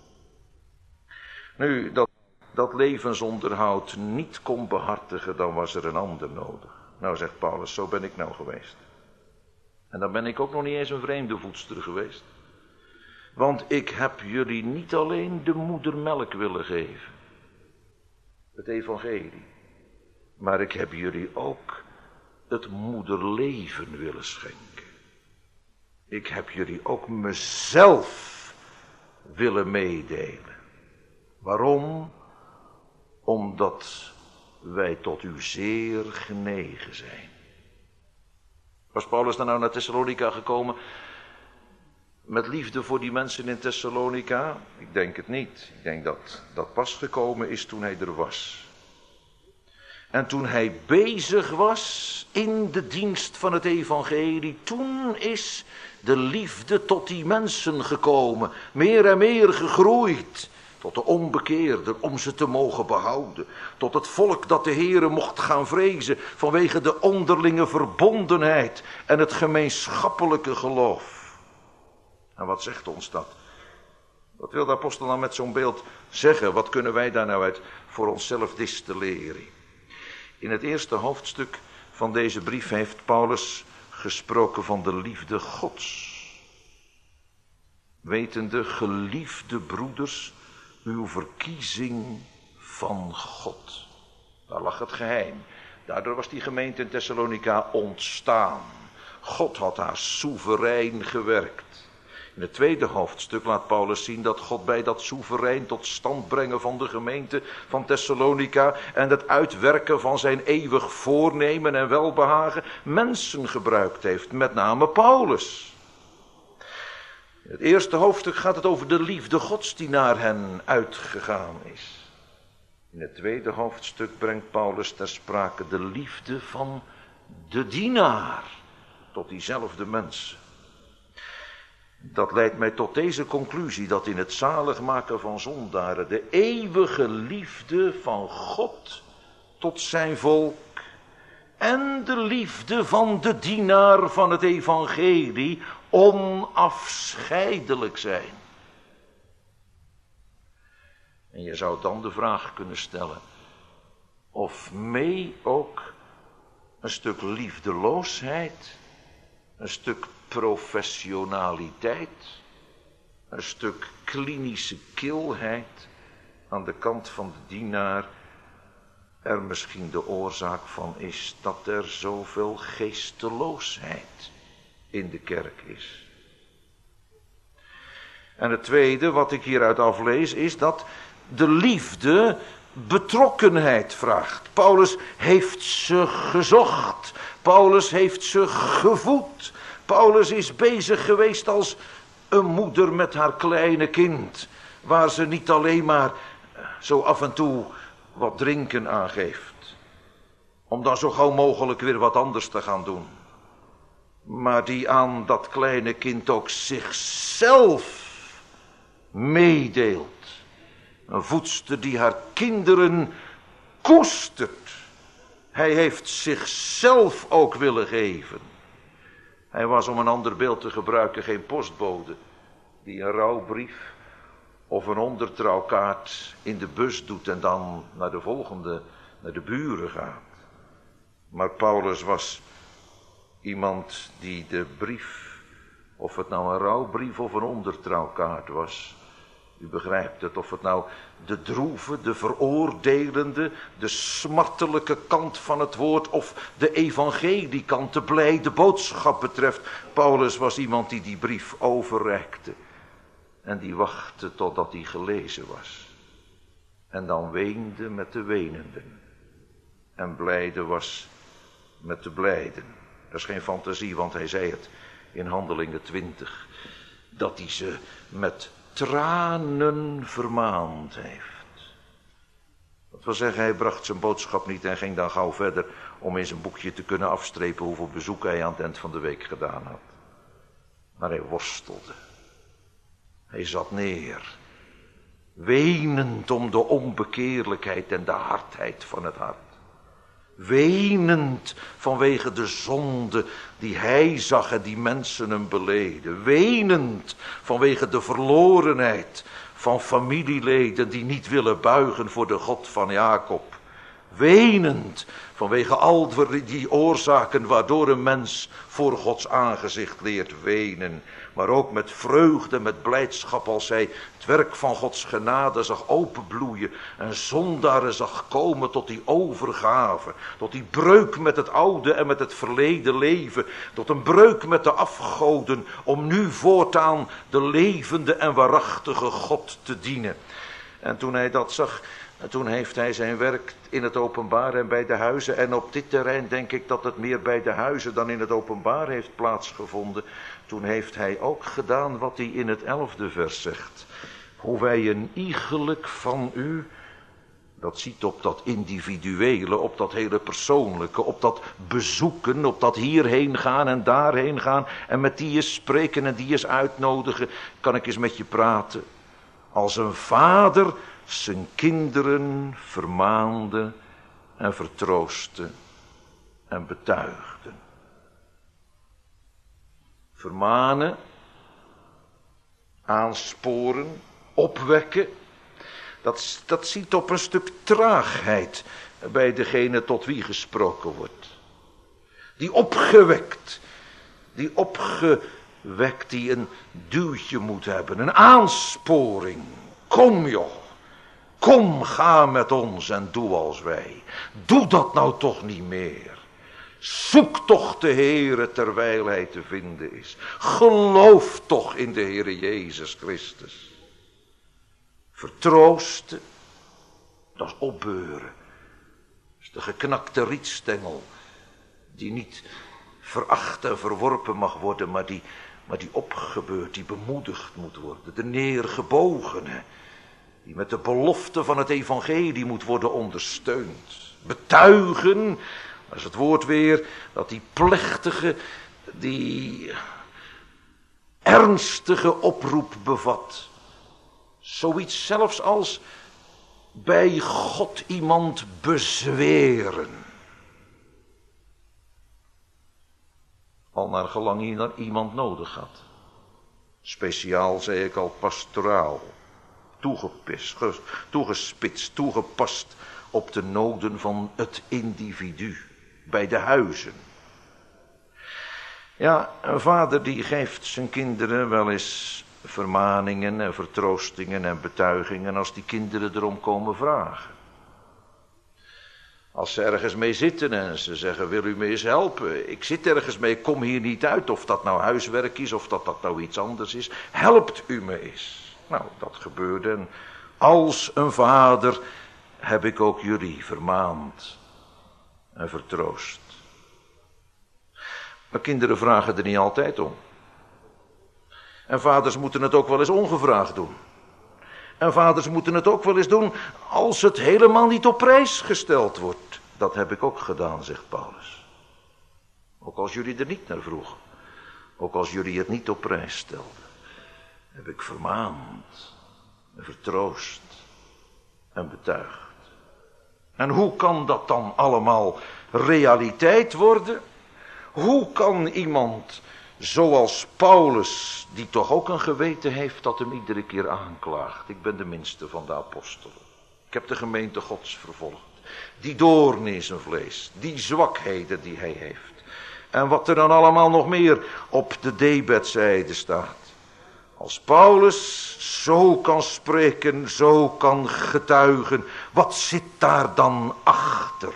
Nu, dat, dat levensonderhoud niet kon behartigen, dan was er een ander nodig. Nou, zegt Paulus, zo ben ik nou geweest. En dan ben ik ook nog niet eens een vreemde voedster geweest. Want ik heb jullie niet alleen de moedermelk willen geven. Het evangelie. Maar ik heb jullie ook het moederleven willen schenken. Ik heb jullie ook mezelf willen meedelen. Waarom? Omdat wij tot u zeer genegen zijn. Was Paulus dan nou naar Thessalonica gekomen met liefde voor die mensen in Thessalonica? Ik denk het niet. Ik denk dat dat pas gekomen is toen hij er was. En toen hij bezig was in de dienst van het evangelie, toen is de liefde tot die mensen gekomen. Meer en meer gegroeid. Tot de onbekeerden, om ze te mogen behouden. Tot het volk dat de Heere mocht gaan vrezen vanwege de onderlinge verbondenheid en het gemeenschappelijke geloof. En wat zegt ons dat? Wat wil de apostel nou met zo'n beeld zeggen? Wat kunnen wij daar nou uit voor onszelf distilleren? In het eerste hoofdstuk van deze brief heeft Paulus gesproken van de liefde Gods. Wetende, geliefde broeders, uw verkiezing van God. Daar lag het geheim. Daardoor was die gemeente in Thessalonica ontstaan. God had daar soeverein gewerkt. In het tweede hoofdstuk laat Paulus zien dat God bij dat soeverein tot stand brengen van de gemeente van Thessalonica en het uitwerken van zijn eeuwig voornemen en welbehagen mensen gebruikt heeft, met name Paulus. In het eerste hoofdstuk gaat het over de liefde Gods die naar hen uitgegaan is. In het tweede hoofdstuk brengt Paulus ter sprake de liefde van de dienaar tot diezelfde mensen. Dat leidt mij tot deze conclusie, dat in het zaligmaken van zondaren de eeuwige liefde van God tot zijn volk en de liefde van de dienaar van het evangelie onafscheidelijk zijn. En je zou dan de vraag kunnen stellen of mee ook een stuk liefdeloosheid, een stuk professionaliteit, een stuk klinische kilheid aan de kant van de dienaar er misschien de oorzaak van is dat er zoveel geesteloosheid in de kerk is. En het tweede wat ik hieruit aflees is dat de liefde betrokkenheid vraagt. Paulus heeft ze gezocht. Paulus heeft ze gevoed. Paulus is bezig geweest als een moeder met haar kleine kind, waar ze niet alleen maar zo af en toe wat drinken aangeeft, om dan zo gauw mogelijk weer wat anders te gaan doen, maar die aan dat kleine kind ook zichzelf meedeelt. Een voedster die haar kinderen koestert. Hij heeft zichzelf ook willen geven. Hij was, om een ander beeld te gebruiken, geen postbode die een rouwbrief of een ondertrouwkaart in de bus doet en dan naar de volgende, naar de buren gaat. Maar Paulus was iemand die de brief, of het nou een rouwbrief of een ondertrouwkaart was, u begrijpt het, of het nou de droeve, de veroordelende, de smartelijke kant van het woord of de evangeliekant, de blijde boodschap betreft. Paulus was iemand die die brief overreikte en die wachtte totdat die gelezen was. En dan weende met de wenenden en blijde was met de blijden. Dat is geen fantasie, want hij zei het in Handelingen twintig, dat hij ze met tranen vermaand heeft. Dat wil zeggen, hij bracht zijn boodschap niet en ging dan gauw verder om in zijn boekje te kunnen afstrepen hoeveel bezoek hij aan het eind van de week gedaan had. Maar hij worstelde. Hij zat neer, wenend om de onbekeerlijkheid en de hardheid van het hart. Wenend vanwege de zonde die hij zag en die mensen hem beleden. Wenend vanwege de verlorenheid van familieleden die niet willen buigen voor de God van Jacob. Wenend vanwege al die oorzaken waardoor een mens voor Gods aangezicht leert wenen. Maar ook met vreugde, met blijdschap als hij het werk van Gods genade zag openbloeien. En zondaren zag komen tot die overgave. Tot die breuk met het oude en met het verleden leven. Tot een breuk met de afgoden. Om nu voortaan de levende en waarachtige God te dienen. En toen hij dat zag, toen heeft hij zijn werk in het openbaar en bij de huizen. En op dit terrein denk ik dat het meer bij de huizen dan in het openbaar heeft plaatsgevonden. Toen heeft hij ook gedaan wat hij in het elfde vers zegt. Hoe wij een iegelijk van u, dat ziet op dat individuele, op dat hele persoonlijke, op dat bezoeken, op dat hierheen gaan en daarheen gaan. En met die eens spreken en die eens uitnodigen. Kan ik eens met je praten. Als een vader zijn kinderen vermaande en vertroostte en betuigde. Vermanen, aansporen, opwekken, dat, dat ziet op een stuk traagheid bij degene tot wie gesproken wordt. Die opgewekt, die opgewekt, die een duwtje moet hebben, een aansporing. Kom joh, kom ga met ons en doe als wij. Doe dat nou toch niet meer. Zoek toch de Heere terwijl hij te vinden is. Geloof toch in de Heere Jezus Christus. Vertroosten, dat is opbeuren. Dat is de geknakte rietstengel. Die niet veracht en verworpen mag worden, maar die, maar die opgebeurd, die bemoedigd moet worden. De neergebogene, die met de belofte van het evangelie moet worden ondersteund. Betuigen, dat is het woord weer, dat die plechtige, die ernstige oproep bevat. Zoiets zelfs als bij God iemand bezweren. Al naar gelang hij iemand nodig had. Speciaal, zei ik al, pastoraal. Toegepist, toegespitst, toegepast op de noden van het individu. Bij de huizen. Ja, een vader die geeft zijn kinderen wel eens vermaningen en vertroostingen en betuigingen als die kinderen erom komen vragen. Als ze ergens mee zitten en ze zeggen, wil u me eens helpen? Ik zit ergens mee, ik kom hier niet uit. Of dat nou huiswerk is, of dat dat nou iets anders is. Helpt u me eens? Nou, dat gebeurde. En als een vader heb ik ook jullie vermaand en vertroost. Maar kinderen vragen er niet altijd om. En vaders moeten het ook wel eens ongevraagd doen. En vaders moeten het ook wel eens doen als het helemaal niet op prijs gesteld wordt. Dat heb ik ook gedaan, zegt Paulus. Ook als jullie er niet naar vroegen. Ook als jullie het niet op prijs stelden. Heb ik vermaand en vertroost en betuigd. En hoe kan dat dan allemaal realiteit worden? Hoe kan iemand zoals Paulus, die toch ook een geweten heeft dat hem iedere keer aanklaagt. Ik ben de minste van de apostelen. Ik heb de gemeente Gods vervolgd. Die doorn in zijn vlees, die zwakheden die hij heeft. En wat er dan allemaal nog meer op de debetzijde staat. Als Paulus zo kan spreken, zo kan getuigen, wat zit daar dan achter?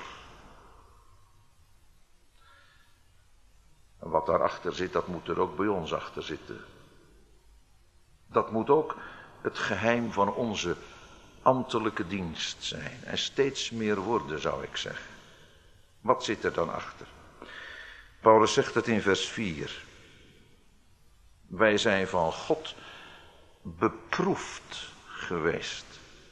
En wat daarachter zit, dat moet er ook bij ons achter zitten. Dat moet ook het geheim van onze ambtelijke dienst zijn. En steeds meer worden, zou ik zeggen. Wat zit er dan achter? Paulus zegt het in vers vier. Wij zijn van God beproefd geweest.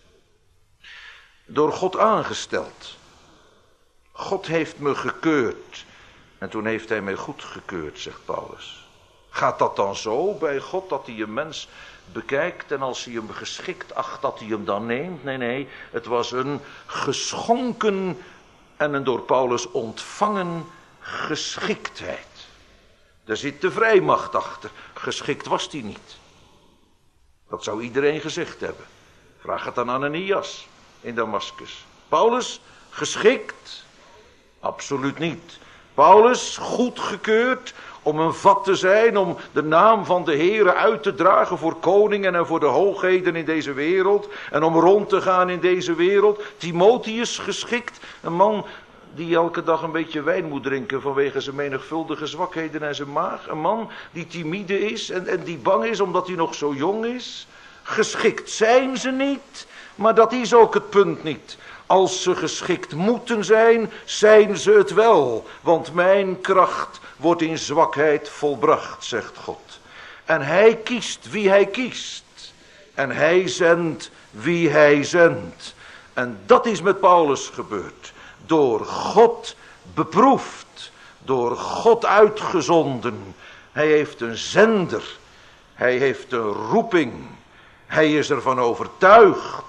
Door God aangesteld. God heeft me gekeurd. En toen heeft hij mij goedgekeurd, zegt Paulus. Gaat dat dan zo bij God, dat hij een mens bekijkt en als hij hem geschikt acht, dat hij hem dan neemt? Nee, nee, het was een geschonken en een door Paulus ontvangen geschiktheid. Daar zit de vrijmacht achter. Geschikt was hij niet. Dat zou iedereen gezegd hebben. Vraag het aan Ananias in Damaskus. Paulus, geschikt? Absoluut niet. Paulus, goedgekeurd om een vat te zijn, om de naam van de Heere uit te dragen voor koningen en voor de hoogheden in deze wereld. En om rond te gaan in deze wereld. Timotheus geschikt, een man die elke dag een beetje wijn moet drinken vanwege zijn menigvuldige zwakheden en zijn maag. Een man die timide is en, en die bang is omdat hij nog zo jong is. Geschikt zijn ze niet, maar dat is ook het punt niet. Als ze geschikt moeten zijn, zijn ze het wel. Want mijn kracht wordt in zwakheid volbracht, zegt God. En hij kiest wie hij kiest. En hij zendt wie hij zendt. En dat is met Paulus gebeurd. Door God beproefd. Door God uitgezonden. Hij heeft een zender. Hij heeft een roeping. Hij is ervan overtuigd.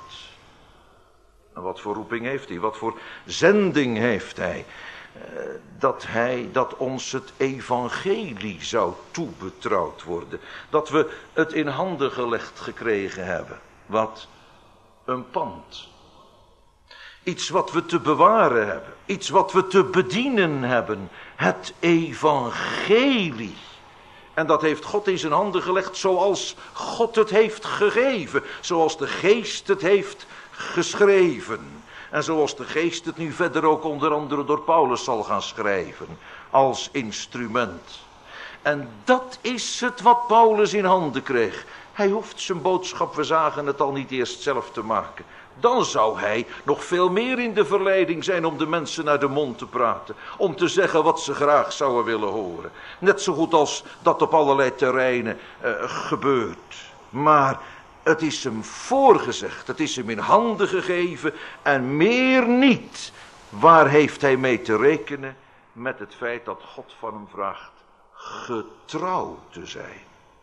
En wat voor roeping heeft hij? Wat voor zending heeft hij? Dat hij, dat ons het evangelie zou toebetrouwd worden. Dat we het in handen gelegd gekregen hebben. Wat? Een pand. Iets wat we te bewaren hebben. Iets wat we te bedienen hebben. Het evangelie. En dat heeft God in zijn handen gelegd zoals God het heeft gegeven. Zoals de Geest het heeft geschreven. En zoals de Geest het nu verder ook onder andere door Paulus zal gaan schrijven. Als instrument. En dat is het wat Paulus in handen kreeg. Hij hoeft zijn boodschap, we zagen het al, niet eerst zelf te maken. Dan zou hij nog veel meer in de verleiding zijn om de mensen naar de mond te praten. Om te zeggen wat ze graag zouden willen horen. Net zo goed als dat op allerlei terreinen uh, gebeurt. Maar het is hem voorgezegd, het is hem in handen gegeven en meer niet. Waar heeft hij mee te rekenen? Met het feit dat God van hem vraagt getrouw te zijn.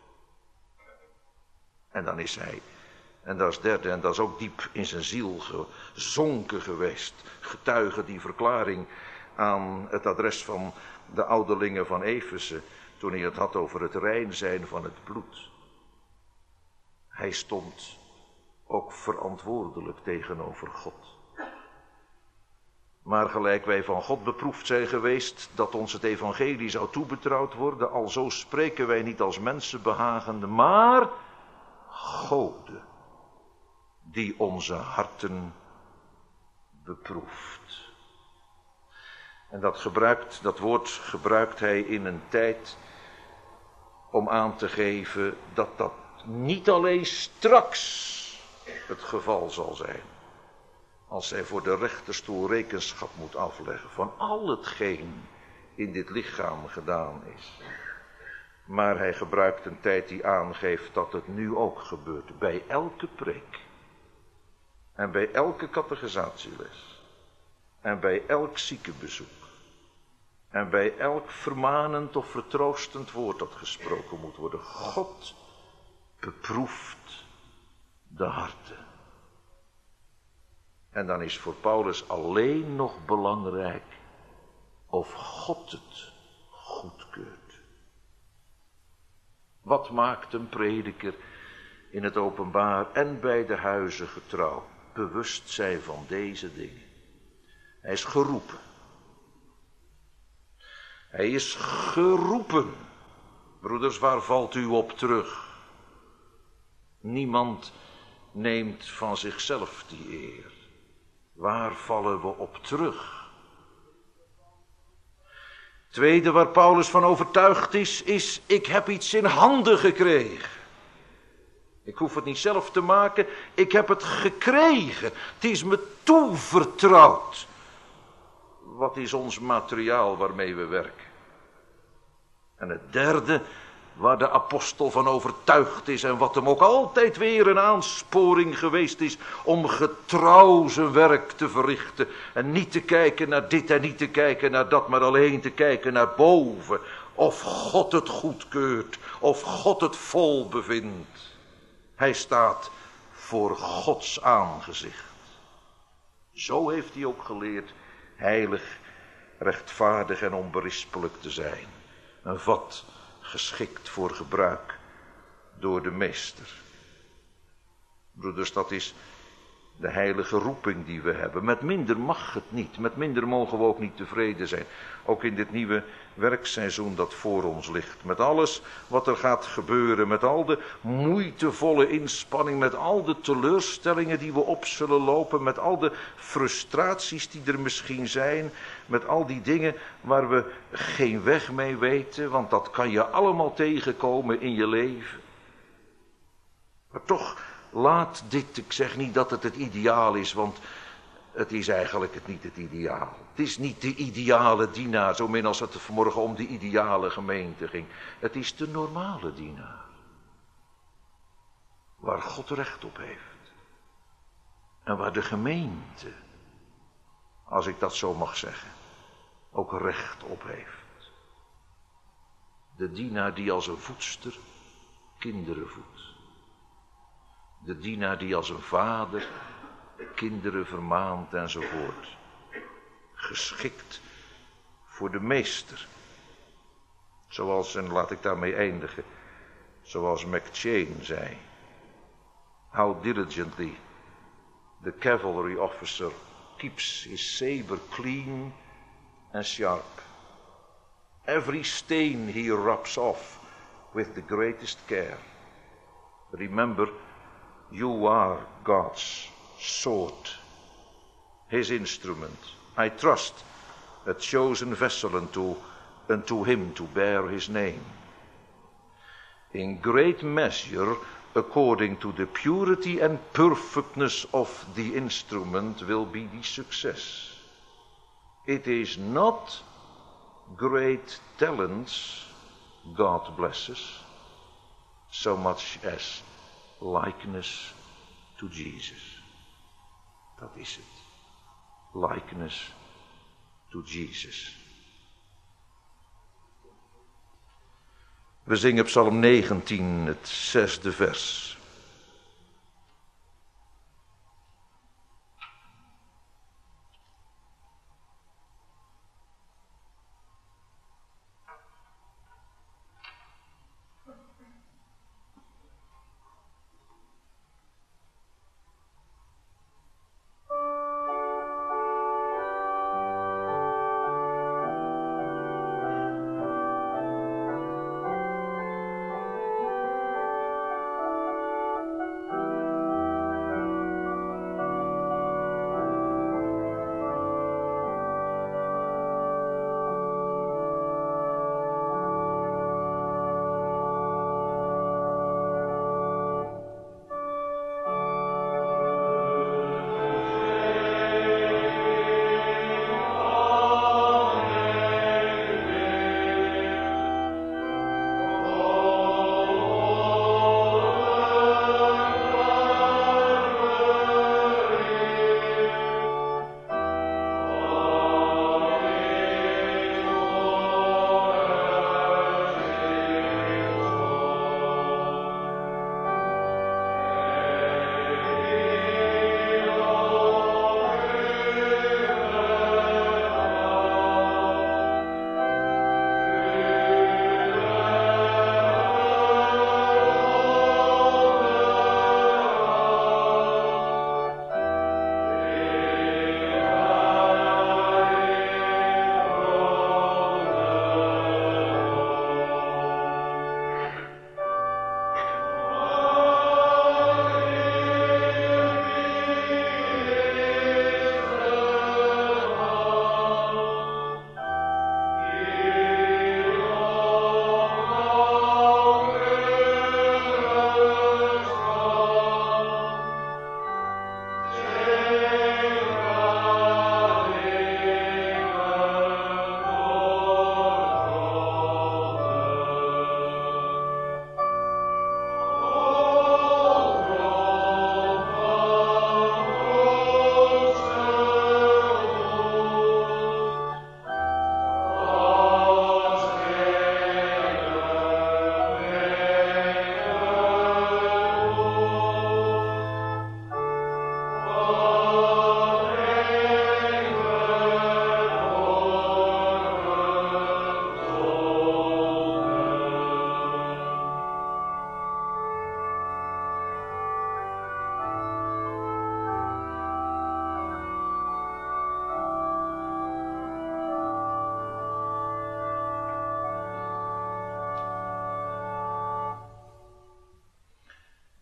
En dan is hij, en dat is derde, en dat is ook diep in zijn ziel gezonken geweest. Getuige die verklaring aan het adres van de ouderlingen van Efeze, toen hij het had over het rein zijn van het bloed. Hij stond ook verantwoordelijk tegenover God. Maar gelijk wij van God beproefd zijn geweest dat ons het evangelie zou toebetrouwd worden, alzo spreken wij niet als mensen behagende, maar Gode die onze harten beproeft. En dat gebruikt, dat woord gebruikt hij in een tijd om aan te geven dat dat niet alleen straks het geval zal zijn. Als hij voor de rechterstoel rekenschap moet afleggen van al hetgeen in dit lichaam gedaan is. Maar hij gebruikt een tijd die aangeeft dat het nu ook gebeurt. Bij elke preek. En bij elke catechisatie-les. En bij elk ziekenbezoek. En bij elk vermanend of vertroostend woord dat gesproken moet worden. God beproeft de harten. En dan is voor Paulus alleen nog belangrijk of God het goedkeurt. Wat maakt een prediker in het openbaar en bij de huizen getrouw bewust zijn van deze dingen? Hij is geroepen. Hij is geroepen. Broeders, waar valt u op terug? Niemand neemt van zichzelf die eer. Waar vallen we op terug? Tweede waar Paulus van overtuigd is, is ik heb iets in handen gekregen. Ik hoef het niet zelf te maken, ik heb het gekregen. Het is me toevertrouwd. Wat is ons materiaal waarmee we werken? En het derde, waar de apostel van overtuigd is en wat hem ook altijd weer een aansporing geweest is om getrouw zijn werk te verrichten en niet te kijken naar dit en niet te kijken naar dat, maar alleen te kijken naar boven. Of God het goedkeurt, of God het vol bevindt. Hij staat voor Gods aangezicht. Zo heeft hij ook geleerd heilig, rechtvaardig en onberispelijk te zijn. Een vat geschikt voor gebruik door de meester. Broeders, dat is de heilige roeping die we hebben. Met minder mag het niet. Met minder mogen we ook niet tevreden zijn. Ook in dit nieuwe werkseizoen dat voor ons ligt. Met alles wat er gaat gebeuren. Met al de moeitevolle inspanning. Met al de teleurstellingen die we op zullen lopen. Met al de frustraties die er misschien zijn. Met al die dingen waar we geen weg mee weten. Want dat kan je allemaal tegenkomen in je leven. Maar toch, laat dit, ik zeg niet dat het het ideaal is, want het is eigenlijk het niet het ideaal. Het is niet de ideale dienaar, zo min als het vanmorgen om de ideale gemeente ging. Het is de normale dienaar. Waar God recht op heeft. En waar de gemeente, als ik dat zo mag zeggen, ook recht op heeft. De dienaar die als een voedster kinderen voedt. De dienaar die als een vader kinderen vermaant enzovoort. Geschikt voor de meester. Zoals, en laat ik daarmee eindigen, zoals McChain zei. How diligently the cavalry officer keeps his saber clean and sharp. Every stain he rubs off with the greatest care. Remember, you are God's sword, his instrument. I trust a chosen vessel unto, unto him to bear his name. In great measure, according to the purity and perfectness of the instrument, will be the success. It is not great talents God blesses, so much as likeness to Jesus. Dat is het. Likeness to Jesus. We zingen Psalm negentien, het zesde vers.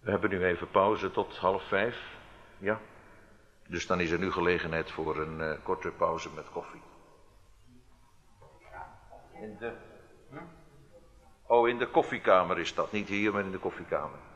We hebben nu even pauze tot half vijf. Ja. Dus dan is er nu gelegenheid voor een uh, korte pauze met koffie. In de... Hm? Oh, in de koffiekamer is dat. Niet hier, maar in de koffiekamer.